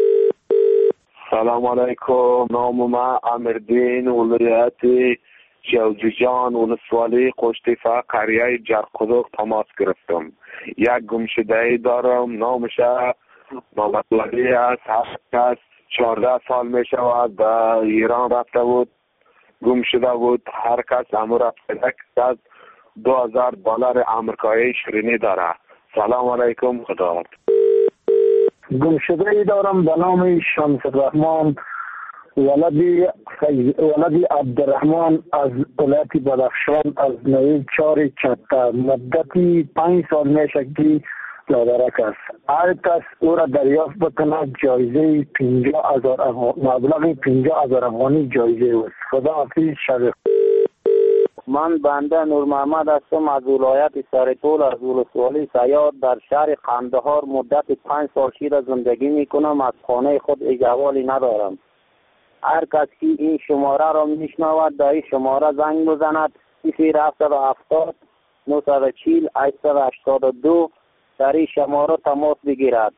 سلام علیکم. نام ما امیردین ولایت جوججان ولسوالی قشتیفه قریه جرقدوق تماس گرفتم. یک گمشده دارم نامش محمد ولی است. هست 14 سال می شود به ایران رفته بود گمشده بود. هر کس امور پیدا کرد 2000 دلار آمریکایی شیرینی داره. سلام علیکم. خدا. گمشده ای دارم به نام شمس الرحمن ولدی عبدالرحمن از ولایت بدخشان از نوی 4 چته. مدتی 5 سال میشه که لادرک است. هر کس او را دریافت بکند جایزه 50,000 مبلغ 50,000 افغانی جایزه است. خدا حافظ شب. من بنده نور محمد هستم از ولایت سرطول از ولسوالی سیاد در شهر قندهار. مدت 5 سال شده زندگی میکنم. از خانه خود اجوالی ندارم. هر کس که این شماره را میشنود در این شماره زنگ بزند 070 940 882 در این شماره تماس بگیرد.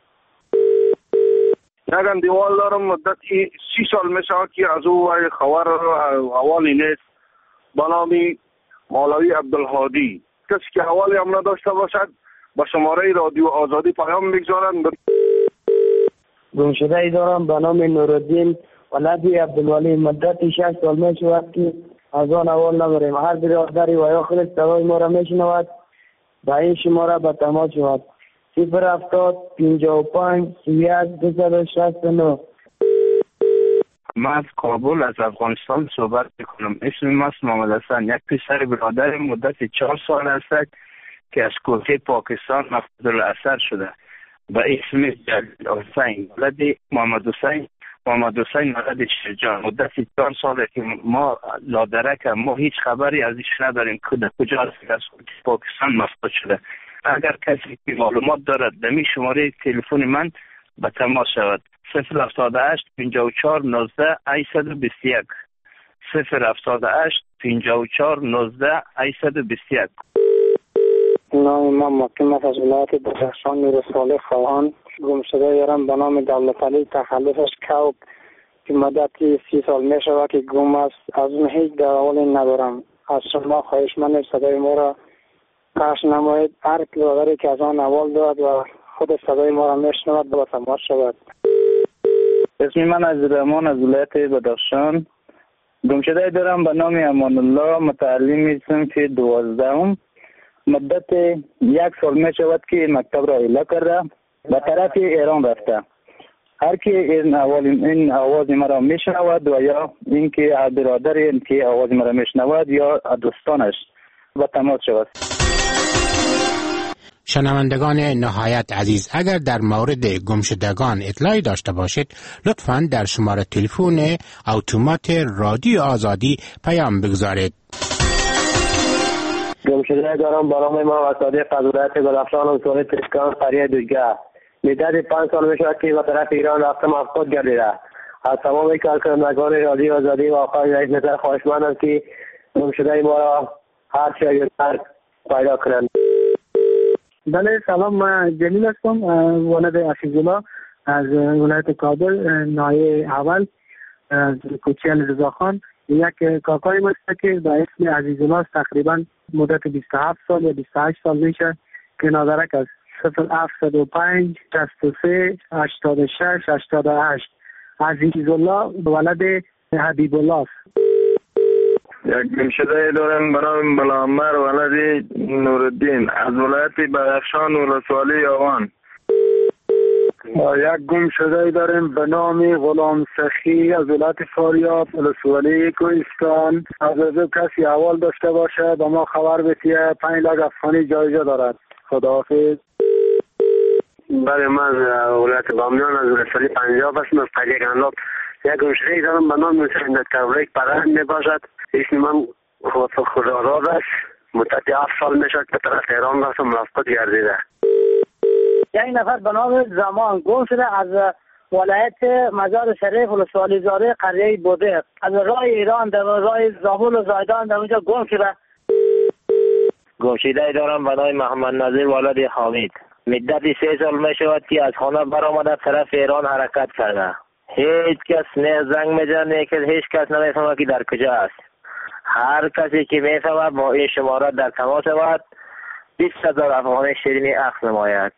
یک دیوال دارم مدت 30 سال میشه که از او خبر اوالی نیست. به نام مولوی عبدالهادی. کسی که اوالی هم نداشته باشد با شماره رادیو آزادی پیام میگذارند. گمشده ای دارم به نام نورالدین ولدی عبدالولی. مدت 6 سال می شود که از آن اول نداریم. هر برادری و یا خود صدای ما را میشنود با این شماره به تماس شود 070 55 31 269. من از کابل از افغانستان صحبت میکنم. اسم من محمد حسن. یک پسر برادر مدت 4 سال است که از کوهه پاکستان مفقود الاثر شده به اسم جلیل حسین ولد محمد حسین ولد شجاع. مدت 4 ساله که ما لادرک ما هیچ خبری ازش نداریم که کجا است از پاکستان مفقود شده. اگر کسی که معلومات دارد در می شماره تلفن من به تماس شود 078 54 19 821 078 54 19 821. نام من مقیم از ولایت بدخشان نورسوالی خواهان. گمشده یارم به نام دولت علی تخلفش کوب که مدتی 30 سال می شود که گم است. از اون هیچ دراولی ندارم. از شما خواهش من صدای ما را پخش نمایید. هر برادری که از آن اول دارد و خود صدای ما را میشنود با تماس شود. اسم من از رحمان از ولایت بدخشان. گمشده دارم به نام امان الله متعلم هستم که 12 مدت 1 سال می شود که مکتب را اعلا کرده به طرف ایران رفته. هر که این آواز مرا میشنود و یا اینکه برادر که آواز مرا میشنود یا دوستانش با تماس شود. شنوندگان نهایت عزیز، اگر در مورد گمشدگان اطلاعی داشته باشید لطفاً در شماره تلفن اتومات رادیو آزادی پیام بگذارید. گمشده دارم به نام ما صادق از ولایت بدخشان ولسوالی ترکان قریه دوجگه. مدت 5 سال میشود که به طرف ایران رفتم مفقود گردیده. از تمام کارکنندگان رادیو آزادی و آقای رئیس نظر خواهشمندم که گمشده ما را هر چه زودتر پیدا کنند. بله سلام، من جلیل هستم، ولد عزیزالله از ولایت کابل، نایه اول از کوچه رضاخان. یک کاکای ما است که به اسم عزیزالله است. تقریبا مدت 27 سال یا 28 سال میشه که نادرک است. 0705 63 86 88. عزیزالله ولد حبیب الله است. یک گمشده دارم به نام بلامر ولد نورالدین از ولایت بدخشان ولسوالی آوان. یک گمشده داریم به نام غلام سخی از ولایت فاریاب ولسوالی کوهستان. از کسی احوال داشته باشه به ما خبر بده. 5 لک افغانی جایزه دارد. خداحافظ. بله، من ولایت بامیان از ولسوالی پنجاب هستم، از قریه گنداب. یک گمشده دارم به نام موسی کبریک پرند می باشد. اسم من خداداد است. مدت 7 سال می شد که طرف ایران رفتم مفقود گردیده. یک نفر به نام زمان گم شده از ولایت مزار شریف ولسوالی زاره قریه بوده. از راه ایران در راه زابل و زایدان در اونجا گم شده. گمشده دارم به نام محمد نظیر ولد حامد. مدت 3 سال می شود که از خانه برآمده طرف ایران حرکت کرده. هیچ کس نه زنگ میزنه که هیچ کس نمیفهمه که در کجا است. هر کسی که میفهمه با این شماره در تماس بود. 20,000 افغانی شیرینی اخذ نماید.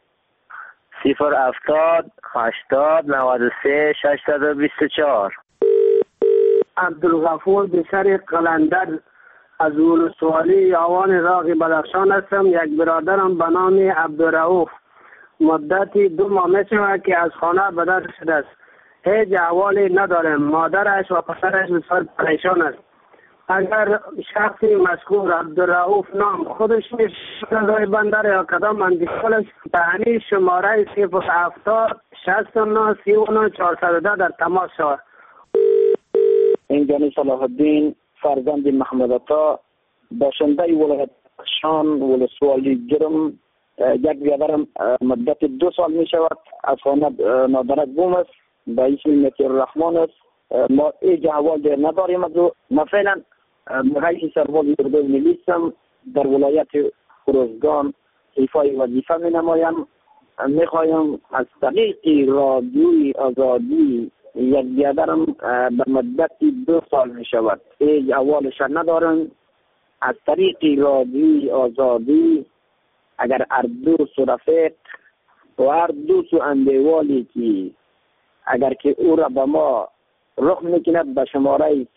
070 80 93 624. عبدالغفور بسر قلندر از ولسوالی آوان راغ بدخشان هستم. یک برادرم به نام عبدالرؤوف مدت 2 ماه میشود که از خانه به در شده است. هیچ احوالی ندارم. مادرش و پسرش بسیار پریشان است. اگر شخصی مذکور عبدالرؤوف نام خودش میشه بندر یا کدام اندیشالش به همین شماره 070 69 39 410 در تماس شود. اینجانی صلاح الدین فرزند محمد عطا باشنده ولایت شان ولسوالی جرم. یک برادرم مدت 2 سال می شود از خانه نادرک گم است. به اسم مطیع الرحمن است. ما ایج احوال در نداریم. ما فعلا رئیس سرباز اردوی ملی هستم. در ولایت خروزگان ایفای وظیفه می نمایم. می خواهیم از طریق رادیوی آزادی یک برادرم به مدت 2 سال می شود ایج احوالش ندارم. از طریق رادیوی آزادی اگر هر دوست و رفیق و هر دوست و اندیوالی که اگر که او را به ما رخ میکند به شماره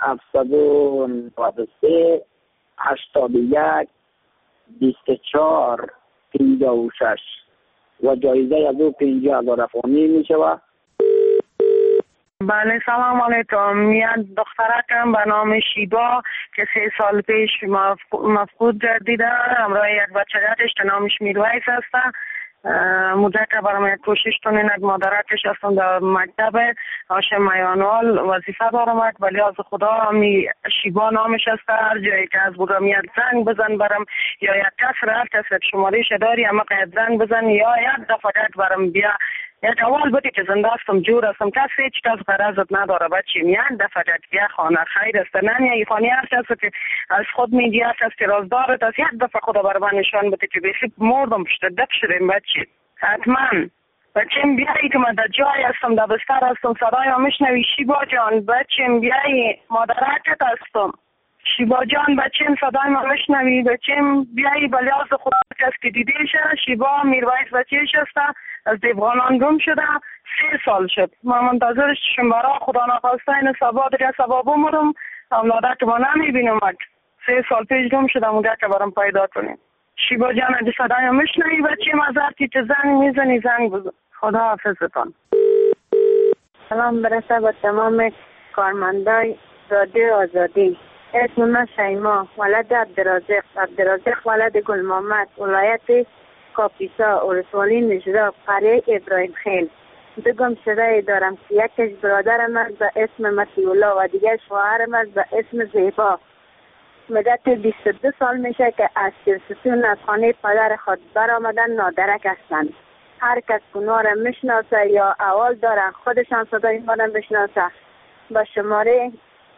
0793 81 24 56 و جایزه از او 50,000 افغانی می شود. بله سلام علیکم. یک دخترکم به نام شیبا که 3 سال پیش مفقود گردیده. همراه یک بچه‌ش که نامش میرویس است. مدت برای کوشش کنند. مادرکش هستم در مکتب هاشم میانوال وظیفه دارم. ولی از خدا همی شیبا نامش است. هر جایی که از بودم یک زنگ بزن برم یا یک کس را هر کس شماره شداری اما قید زنگ بزن یا یک دفعه برم بیا یک اول بودی که زنده هستم جور هستم. کسی هیچ کس غرضت نداره بچیم. یک دفعه بیا خانه خیر است. نه یه خانه هر کس که از خود میگی هر کس که رازدارت است یک دفعه خدا بر من نشان بده که بیخی مردم شده شدیم بچی. حتما بچیم بیایی که من در جای هستم در بستر هستم صدای ها میشنوی شیبا جان بچیم بیایی مادرکت هستم شیبا جان بچیم صدای ما میشنوی بچیم بیایی بلیاز خدا کس که دیده شه. شیبا میرویس بچیش هست از دیوغانان گم شده 3 سال شد. ما منتظرش شماره خدا نخواسته این سبا دیگه سبا بمرم اولادک که ما نمیبینم. 3 سال پیش گم شدم اونجا که برام پیدا کنیم. شیبا جان اگه صدای میشنوی بچیم از هر که زنگ میزنی زنگ بزن. خدا حافظتان. سلام برسه با تمام کارمندای رادیو آزادی. اسم من شیما ولد عبدالرازق ولد گل محمد ولایت کاپیسا ولسوالی نجراب قریه ابراهیم خیل. 2 گمشده دارم که یکش برادرم است به اسم مطیع الله و دیگه شوهرم است به اسم زیبا. مدت 22 سال میشه که از سرستون از خانه پدر خود برآمدن نادرک هستند. هر کس اونا را میشناسه یا اول دارن خودشان صدای ما را میشناسه با شماره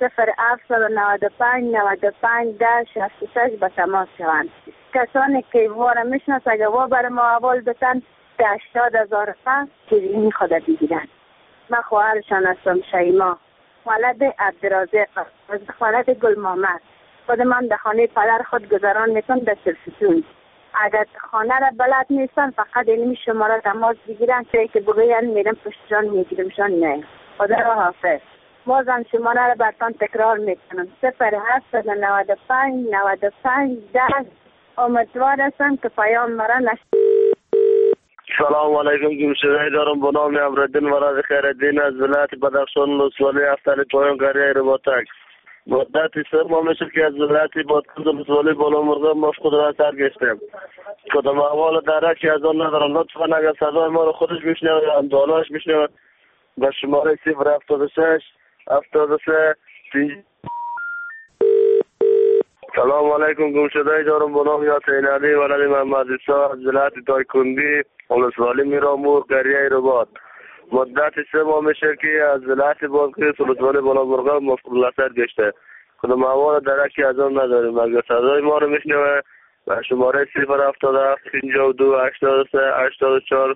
0795 95 66 به تماس شوند. کسانی که ما را میشناسه اگر وا بر ما اول بتن 80,000 فرد شیرینی خود بگیرن. من خواهرشان هستم شیما، ولد عبدالرازق، ولد گل محمد. خود من در خانه پدر خود گذران میکنم در سرستون. اگر خانه را بلد نیستن فقط اینمی شماره تماس بگیرن که بگوین میرم پشتشان میگیرمشان. نه خدا را حافظ. بازم شماره را برتان تکرار میکنم 0795 95 10. امیدوار هستم که پیام مرا سلام علیکم. گمشده‌ای دارم به نام امرالدین مراد خیرالدین از ولایت بدخشان ولسوالی افتال پایان قریه رباطک. مدت 3 ماه میشه که از ولایت بادکنز ولسوالی بالامرغ مفقود را سرگشتم. کدام احوال درکی از آن ندارم. لطفا اگر صدای ما رو خودش میشنوه یا امدالهاش میشنوه به شماره 076 73 سلام علیکم. گمشده‌ای دارم به نام یاسین علی ولد محمد عیسی از ولایت دایکندی ولسوالی میرامور قریه رباط. مدت 3 ماه میشه که از ولایت بادکنز ولسوالی بالامرغ مفقود را سرگشته. کدام احوال درکی از آن نداریم. اگر صدای ما رو میشنوه و شماره 077 52 83 84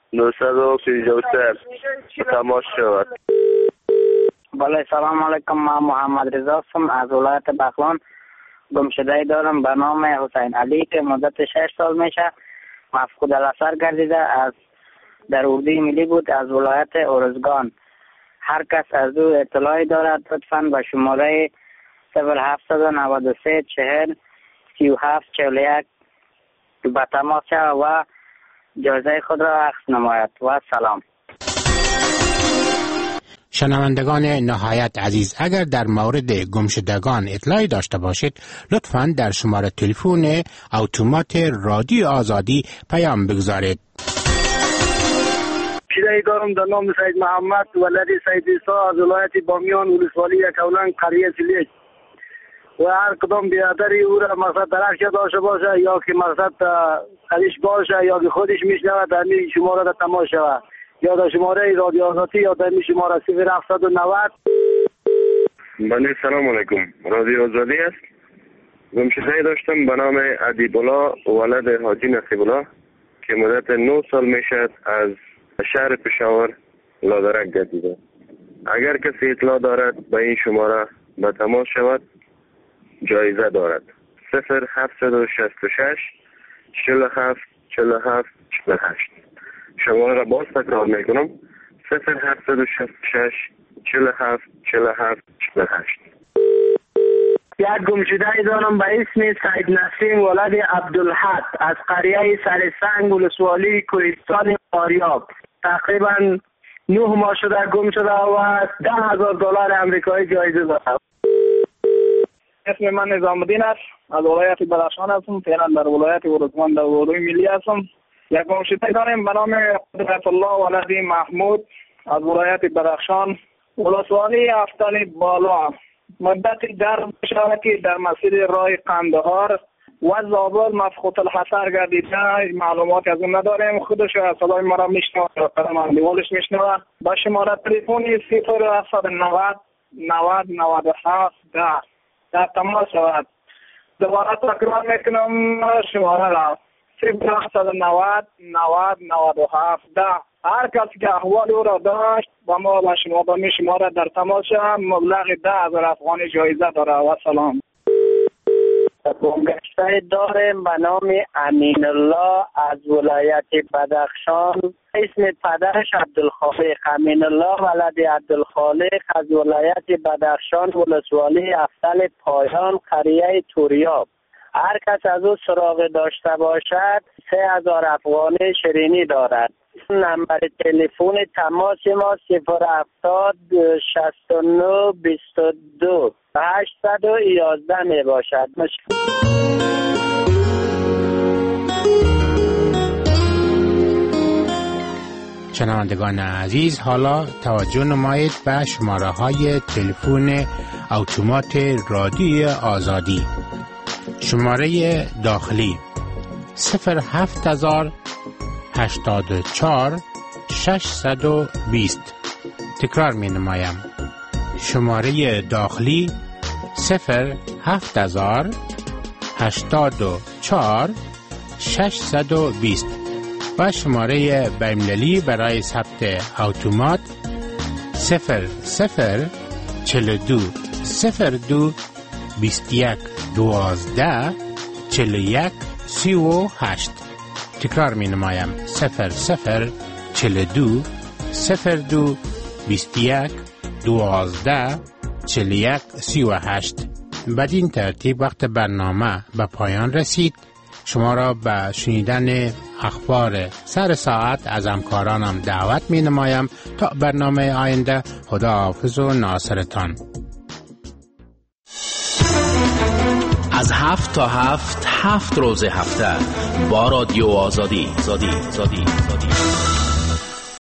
953 تماس شود. بله سلام علیکم. من محمد رضا هستم از ولایت بغلان. گمشده‌ای دارم به نام حسین علی که مدت 6 سال میشه مفقود الاثر گردیده. از در اردوی ملی بود از ولایت ارزگان. هر کس از او اطلاعی دارد لطفاً به شماره 0793 40 37 41 به تماس شود و جایزه خود را اخذ نماید. و سلام. شنوندگان نهایت عزیز، اگر در مورد گمشدگان اطلاعی داشته باشید لطفاً در شماره تلفن اتومات رادیو آزادی پیام بگذارید. پیدایی دارم در نام سید محمد ولد سید عیسی از ولایت بامیان ولسوالی کولنگ قریه سلیج. و هر کدام بیادری او را مقصد درک داشته باشه یا که مقصد خریش باشه یا که خودش میشنوه در می شماره را تماس شود یا در شماره رادیو آزادی یا در می شماره 0790. بله سلام علیکم. رادیو آزادی است. گمشده‌ای داشتم به نام ادیب‌الله ولد حاجی نصیب‌الله که مدت 9 سال میشد از شهر پشاور لادرک گردیده. اگر کسی اطلاع دارد به این شماره به تماس شود. جایزه دارد 0766 47 47 48. شماره را باز تکرار میکنم 0766 47 47 48. یک گمشده‌ای دارم به اسم سید نسیم ولد عبدالحق از قریه سرسنگ ولسوالی کوهستان آریاب. تقریبا 9 ماه شده گم شده و $10,000 آمریکایی جایزه دارد. اسم من نظام الدین است. از ولایت بدخشان هستم. فعلا در ولایت ارزگان در اردوی ملی هستم. یک گمشده‌ای داریم به نام قدرت الله ولد محمود از ولایت بدخشان ولسوالی افتال بالا. مدت در شهر که در مسیر راه قندهار و زابل مفقود الحصر گردیده. معلومات از اون نداریم. خودش از صدای ما را میشنوه یا قدم دیوالش میشنوه. با شماره تلفنی 0790 90 97 10 در تماس شود. دوباره تکرار میکنم شماره را 0790 90 97 10. هر کسی که احوال او را داشت با ما و شما با می شماره در تماس شود. مبلغ 10,000 افغانی جایزه داره. و سلام. گمشده‌ای داریم به نام امین الله از ولایت بدخشان. اسم پدرش عبدالخالق. امین الله ولد عبدالخالق از ولایت بدخشان ولسوالی افتال پایان قریه توریاب. هر کس از او سراغ داشته باشد 3,000 افغانی شیرینی دارد. نمبر تلفن تماس ما 070 69 22 811 می باشد. شنوندگان عزیز، حالا توجه نمایید به شماره های تلفن اتومات رادیو آزادی شماره داخلی 07084 620. تکرار می نمایم. شماره داخلی 07084 620 و شماره بین‌المللی برای ثبت اتومات 0042 02 21 12 41 38. تکرار می نمایم. 0042 02 21 12 41 38. بدین ترتیب وقت برنامه به پایان رسید. شما را به شنیدن اخبار سر ساعت از همکارانم دعوت می نمایم. تا برنامه آینده، خدا حافظ و ناصرتان. از 7 تا 7 روز هفته با رادیو آزادی.